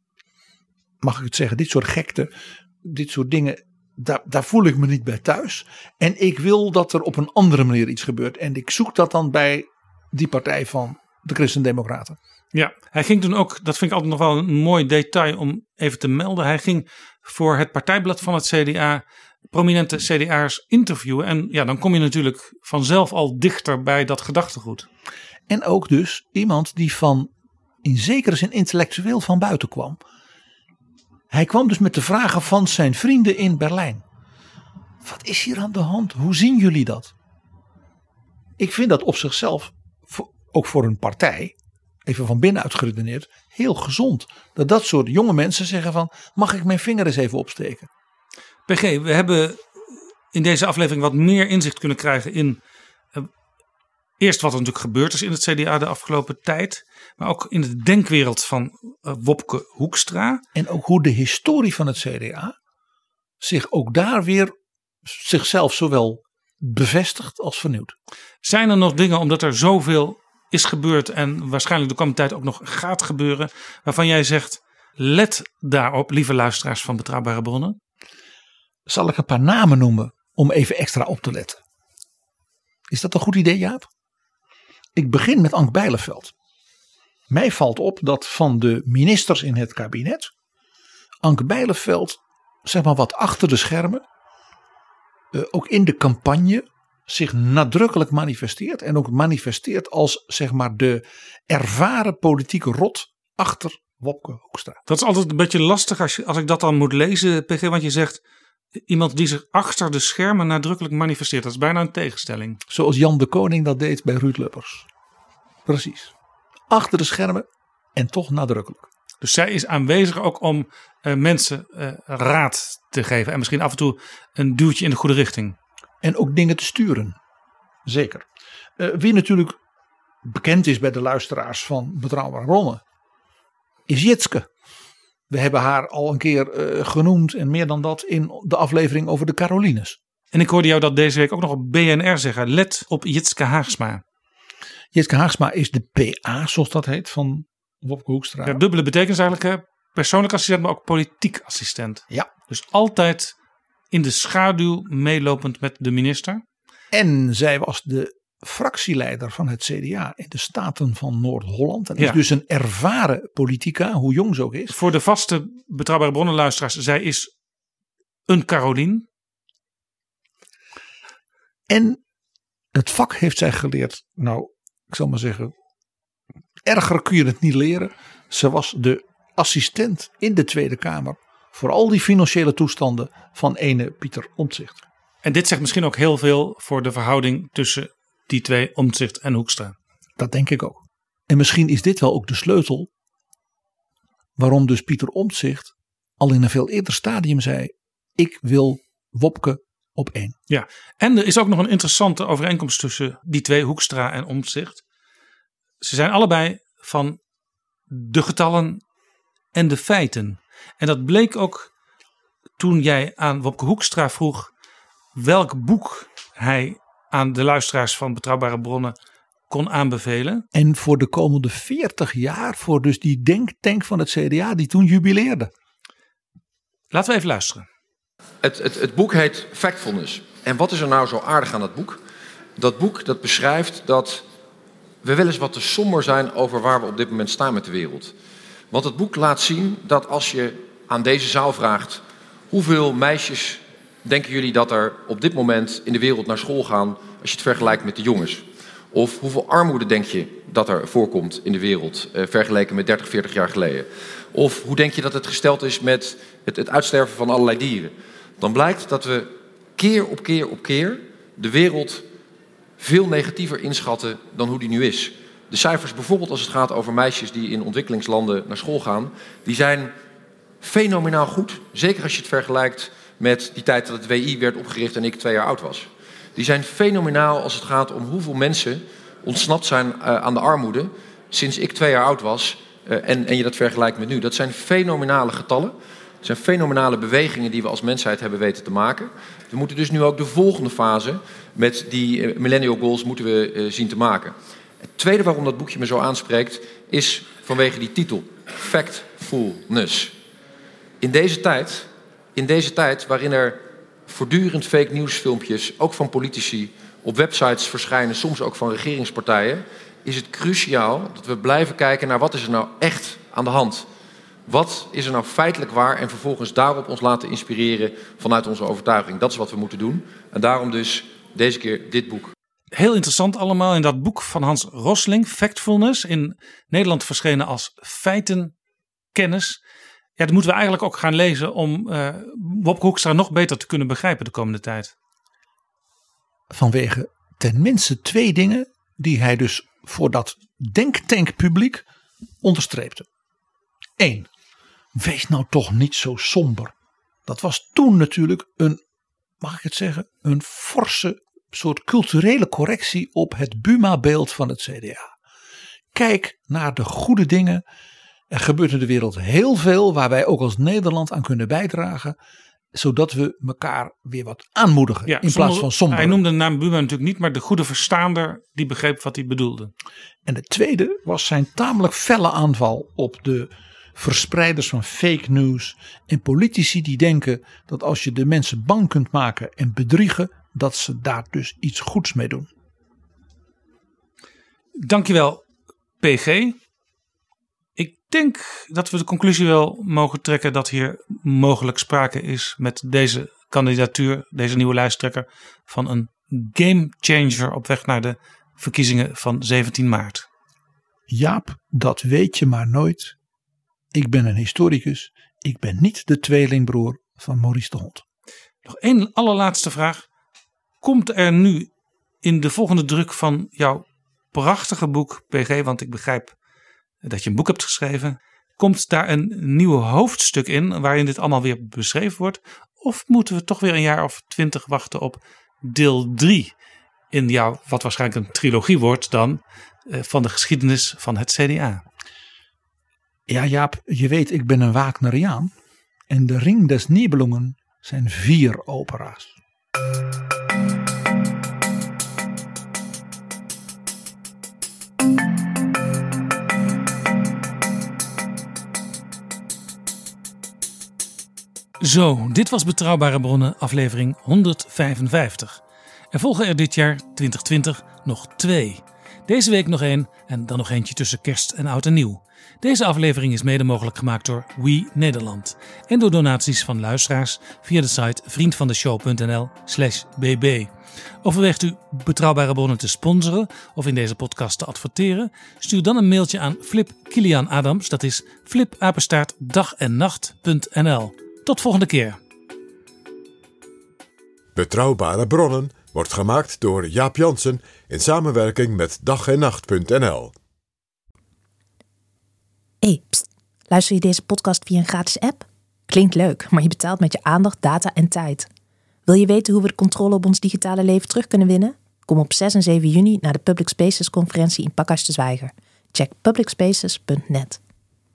Speaker 6: mag ik het zeggen, dit soort gekte, dit soort dingen. Daar, daar voel ik me niet bij thuis. En ik wil dat er op een andere manier iets gebeurt. En ik zoek dat dan bij die partij van de Christen-Democraten.
Speaker 5: Ja, hij ging toen ook, dat vind ik altijd nog wel een mooi detail om even te melden. Hij ging voor het partijblad van het C D A prominente C D A'ers interviewen. En ja, dan kom je natuurlijk vanzelf al dichter bij dat gedachtegoed.
Speaker 6: En ook dus iemand die van in zekere zin intellectueel van buiten kwam. Hij kwam dus met de vragen van zijn vrienden in Berlijn. Wat is hier aan de hand? Hoe zien jullie dat? Ik vind dat op zichzelf, ook voor een partij, even van binnenuit geredeneerd, heel gezond. Dat dat soort jonge mensen zeggen van, mag ik mijn vinger eens even opsteken?
Speaker 5: P G, we hebben in deze aflevering wat meer inzicht kunnen krijgen in uh, Eerst wat er natuurlijk gebeurd is in het C D A de afgelopen tijd. Maar ook in de denkwereld van uh, Wopke Hoekstra.
Speaker 6: En ook hoe de historie van het C D A zich ook daar weer zichzelf zowel bevestigt als vernieuwt.
Speaker 5: Zijn er nog dingen, omdat er zoveel is gebeurd en waarschijnlijk de komende tijd ook nog gaat gebeuren, waarvan jij zegt, let daarop, lieve luisteraars van Betrouwbare Bronnen?
Speaker 6: Zal ik een paar namen noemen om even extra op te letten? Is dat een goed idee, Jaap? Ik begin met Ank Bijleveld. Mij valt op dat van de ministers in het kabinet Ank Bijleveld, zeg maar wat achter de schermen, uh, ook in de campagne zich nadrukkelijk manifesteert. En ook manifesteert als zeg maar de ervaren politieke rot achter Wopke Hoekstra.
Speaker 5: Dat is altijd een beetje lastig als, je, als ik dat dan moet lezen, P G. Want je zegt iemand die zich achter de schermen nadrukkelijk manifesteert. Dat is bijna een tegenstelling.
Speaker 6: Zoals Jan de Koning dat deed bij Ruud Lubbers. Precies. Achter de schermen en toch nadrukkelijk.
Speaker 5: Dus zij is aanwezig ook om uh, mensen uh, raad te geven. En misschien af en toe een duwtje in de goede richting.
Speaker 6: En ook dingen te sturen. Zeker. Uh, wie natuurlijk bekend is bij de luisteraars van Betrouwbare Bronnen is Jitske. We hebben haar al een keer uh, genoemd en meer dan dat in de aflevering over de Carolines.
Speaker 5: En ik hoorde jou dat deze week ook nog op B N R zeggen. Let op Jitske Haagsma.
Speaker 6: Jitske Haagsma is de P A, zoals dat heet, van Wopke Hoekstra.
Speaker 5: Ja, dubbele betekenis eigenlijk. Hè? Persoonlijk assistent, maar ook politiek assistent.
Speaker 6: Ja.
Speaker 5: Dus altijd in de schaduw meelopend met de minister.
Speaker 6: En zij was de fractieleider van het C D A in de Staten van Noord-Holland. En
Speaker 5: ja.
Speaker 6: is dus een ervaren politica, hoe jong ze ook is.
Speaker 5: Voor de vaste Betrouwbare Bronnen luisteraars, zij is een Carolien.
Speaker 6: En het vak heeft zij geleerd, nou, ik zal maar zeggen, erger kun je het niet leren. Ze was de assistent in de Tweede Kamer voor al die financiële toestanden van ene Pieter Omtzigt.
Speaker 5: En dit zegt misschien ook heel veel voor de verhouding tussen die twee, Omtzigt en Hoekstra.
Speaker 6: Dat denk ik ook. En misschien is dit wel ook de sleutel waarom dus Pieter Omtzigt al in een veel eerder stadium zei, ik wil Wopke op één.
Speaker 5: Ja, en er is ook nog een interessante overeenkomst tussen die twee, Hoekstra en Omtzigt. Ze zijn allebei van de getallen en de feiten. En dat bleek ook toen jij aan Wopke Hoekstra vroeg welk boek hij aan de luisteraars van Betrouwbare Bronnen kon aanbevelen.
Speaker 6: En voor de komende veertig jaar, voor dus die denktank van het C D A die toen jubileerde.
Speaker 5: Laten we even luisteren.
Speaker 9: Het, het, het boek heet Factfulness. En wat is er nou zo aardig aan dat boek? Dat boek dat beschrijft dat we wel eens wat te somber zijn over waar we op dit moment staan met de wereld. Want het boek laat zien dat als je aan deze zaal vraagt, hoeveel meisjes denken jullie dat er op dit moment in de wereld naar school gaan als je het vergelijkt met de jongens? Of hoeveel armoede denk je dat er voorkomt in de wereld eh, vergeleken met dertig, veertig jaar geleden? Of hoe denk je dat het gesteld is met het, het uitsterven van allerlei dieren? Dan blijkt dat we keer op keer op keer de wereld veel negatiever inschatten dan hoe die nu is. De cijfers bijvoorbeeld als het gaat over meisjes die in ontwikkelingslanden naar school gaan, die zijn fenomenaal goed. Zeker als je het vergelijkt met die tijd dat het W I werd opgericht en ik twee jaar oud was. Die zijn fenomenaal als het gaat om hoeveel mensen ontsnapt zijn uh, aan de armoede sinds ik twee jaar oud was uh, en, en je dat vergelijkt met nu. Dat zijn fenomenale getallen. Het zijn fenomenale bewegingen die we als mensheid hebben weten te maken. We moeten dus nu ook de volgende fase met die uh, millennial goals moeten we uh, zien te maken. Het tweede waarom dat boekje me zo aanspreekt is vanwege die titel. Factfulness. In deze tijd, in deze tijd waarin er voortdurend fake nieuwsfilmpjes, ook van politici, op websites verschijnen, soms ook van regeringspartijen, is het cruciaal dat we blijven kijken naar wat is er nou echt aan de hand. Wat is er nou feitelijk waar en vervolgens daarop ons laten inspireren vanuit onze overtuiging. Dat is wat we moeten doen. En daarom dus deze keer dit boek.
Speaker 5: Heel interessant allemaal in dat boek van Hans Rosling, Factfulness, in Nederland verschenen als Feitenkennis. Ja, dat moeten we eigenlijk ook gaan lezen om uh, Wopke Hoekstra nog beter te kunnen begrijpen de komende tijd.
Speaker 6: Vanwege tenminste twee dingen die hij dus voor dat denktankpubliek onderstreepte. Eén, wees nou toch niet zo somber. Dat was toen natuurlijk een, mag ik het zeggen, een forse soort culturele correctie op het Buma-beeld van het C D A. Kijk naar de goede dingen. Er gebeurt in de wereld heel veel waar wij ook als Nederland aan kunnen bijdragen. Zodat we elkaar weer wat aanmoedigen
Speaker 5: Ja,
Speaker 6: in plaats van somber.
Speaker 5: Hij noemde de naam Buma natuurlijk niet, maar de goede verstaander die begreep wat hij bedoelde.
Speaker 6: En de tweede was zijn tamelijk felle aanval op de verspreiders van fake news en politici die denken dat als je de mensen bang kunt maken en bedriegen, dat ze daar dus iets goeds mee doen.
Speaker 5: Dankjewel, P G. Ik denk dat we de conclusie wel mogen trekken dat hier mogelijk sprake is met deze kandidatuur, deze nieuwe lijsttrekker, van een gamechanger op weg naar de verkiezingen van zeventien maart.
Speaker 6: Jaap, dat weet je maar nooit. Ik ben een historicus. Ik ben niet de tweelingbroer van Maurice de Hond.
Speaker 5: Nog één allerlaatste vraag. Komt er nu in de volgende druk van jouw prachtige boek, P G, want ik begrijp dat je een boek hebt geschreven, komt daar een nieuw hoofdstuk in waarin dit allemaal weer beschreven wordt? Of moeten we toch weer een jaar of twintig wachten op deel drie in jouw, wat waarschijnlijk een trilogie wordt dan, van de geschiedenis van het C D A?
Speaker 6: Ja, Jaap, je weet, ik ben een Wagneriaan. En de Ring des Nibelungen zijn vier opera's.
Speaker 5: Zo, dit was Betrouwbare Bronnen, aflevering honderdvijfenvijftig. Er volgen er dit jaar twintig twintig nog twee. Deze week nog één en dan nog eentje tussen kerst en oud en nieuw. Deze aflevering is mede mogelijk gemaakt door We Nederland. En door donaties van luisteraars via de site vriendvandeshow.nl slash bb. Overweegt u Betrouwbare Bronnen te sponsoren of in deze podcast te adverteren? Stuur dan een mailtje aan Flip Kilian Adams. Dat is flip apenstaart dag en nacht punt n l. Tot volgende keer.
Speaker 4: Betrouwbare Bronnen wordt gemaakt door Jaap Jansen in samenwerking met dag en nacht punt n l.
Speaker 2: Hey, pst, luister je deze podcast via een gratis app? Klinkt leuk, maar je betaalt met je aandacht, data en tijd. Wil je weten hoe we de controle op ons digitale leven terug kunnen winnen? Kom op zes en zeven juni naar de Public Spaces conferentie in Pakhuis de Zwijger. Check public spaces punt net.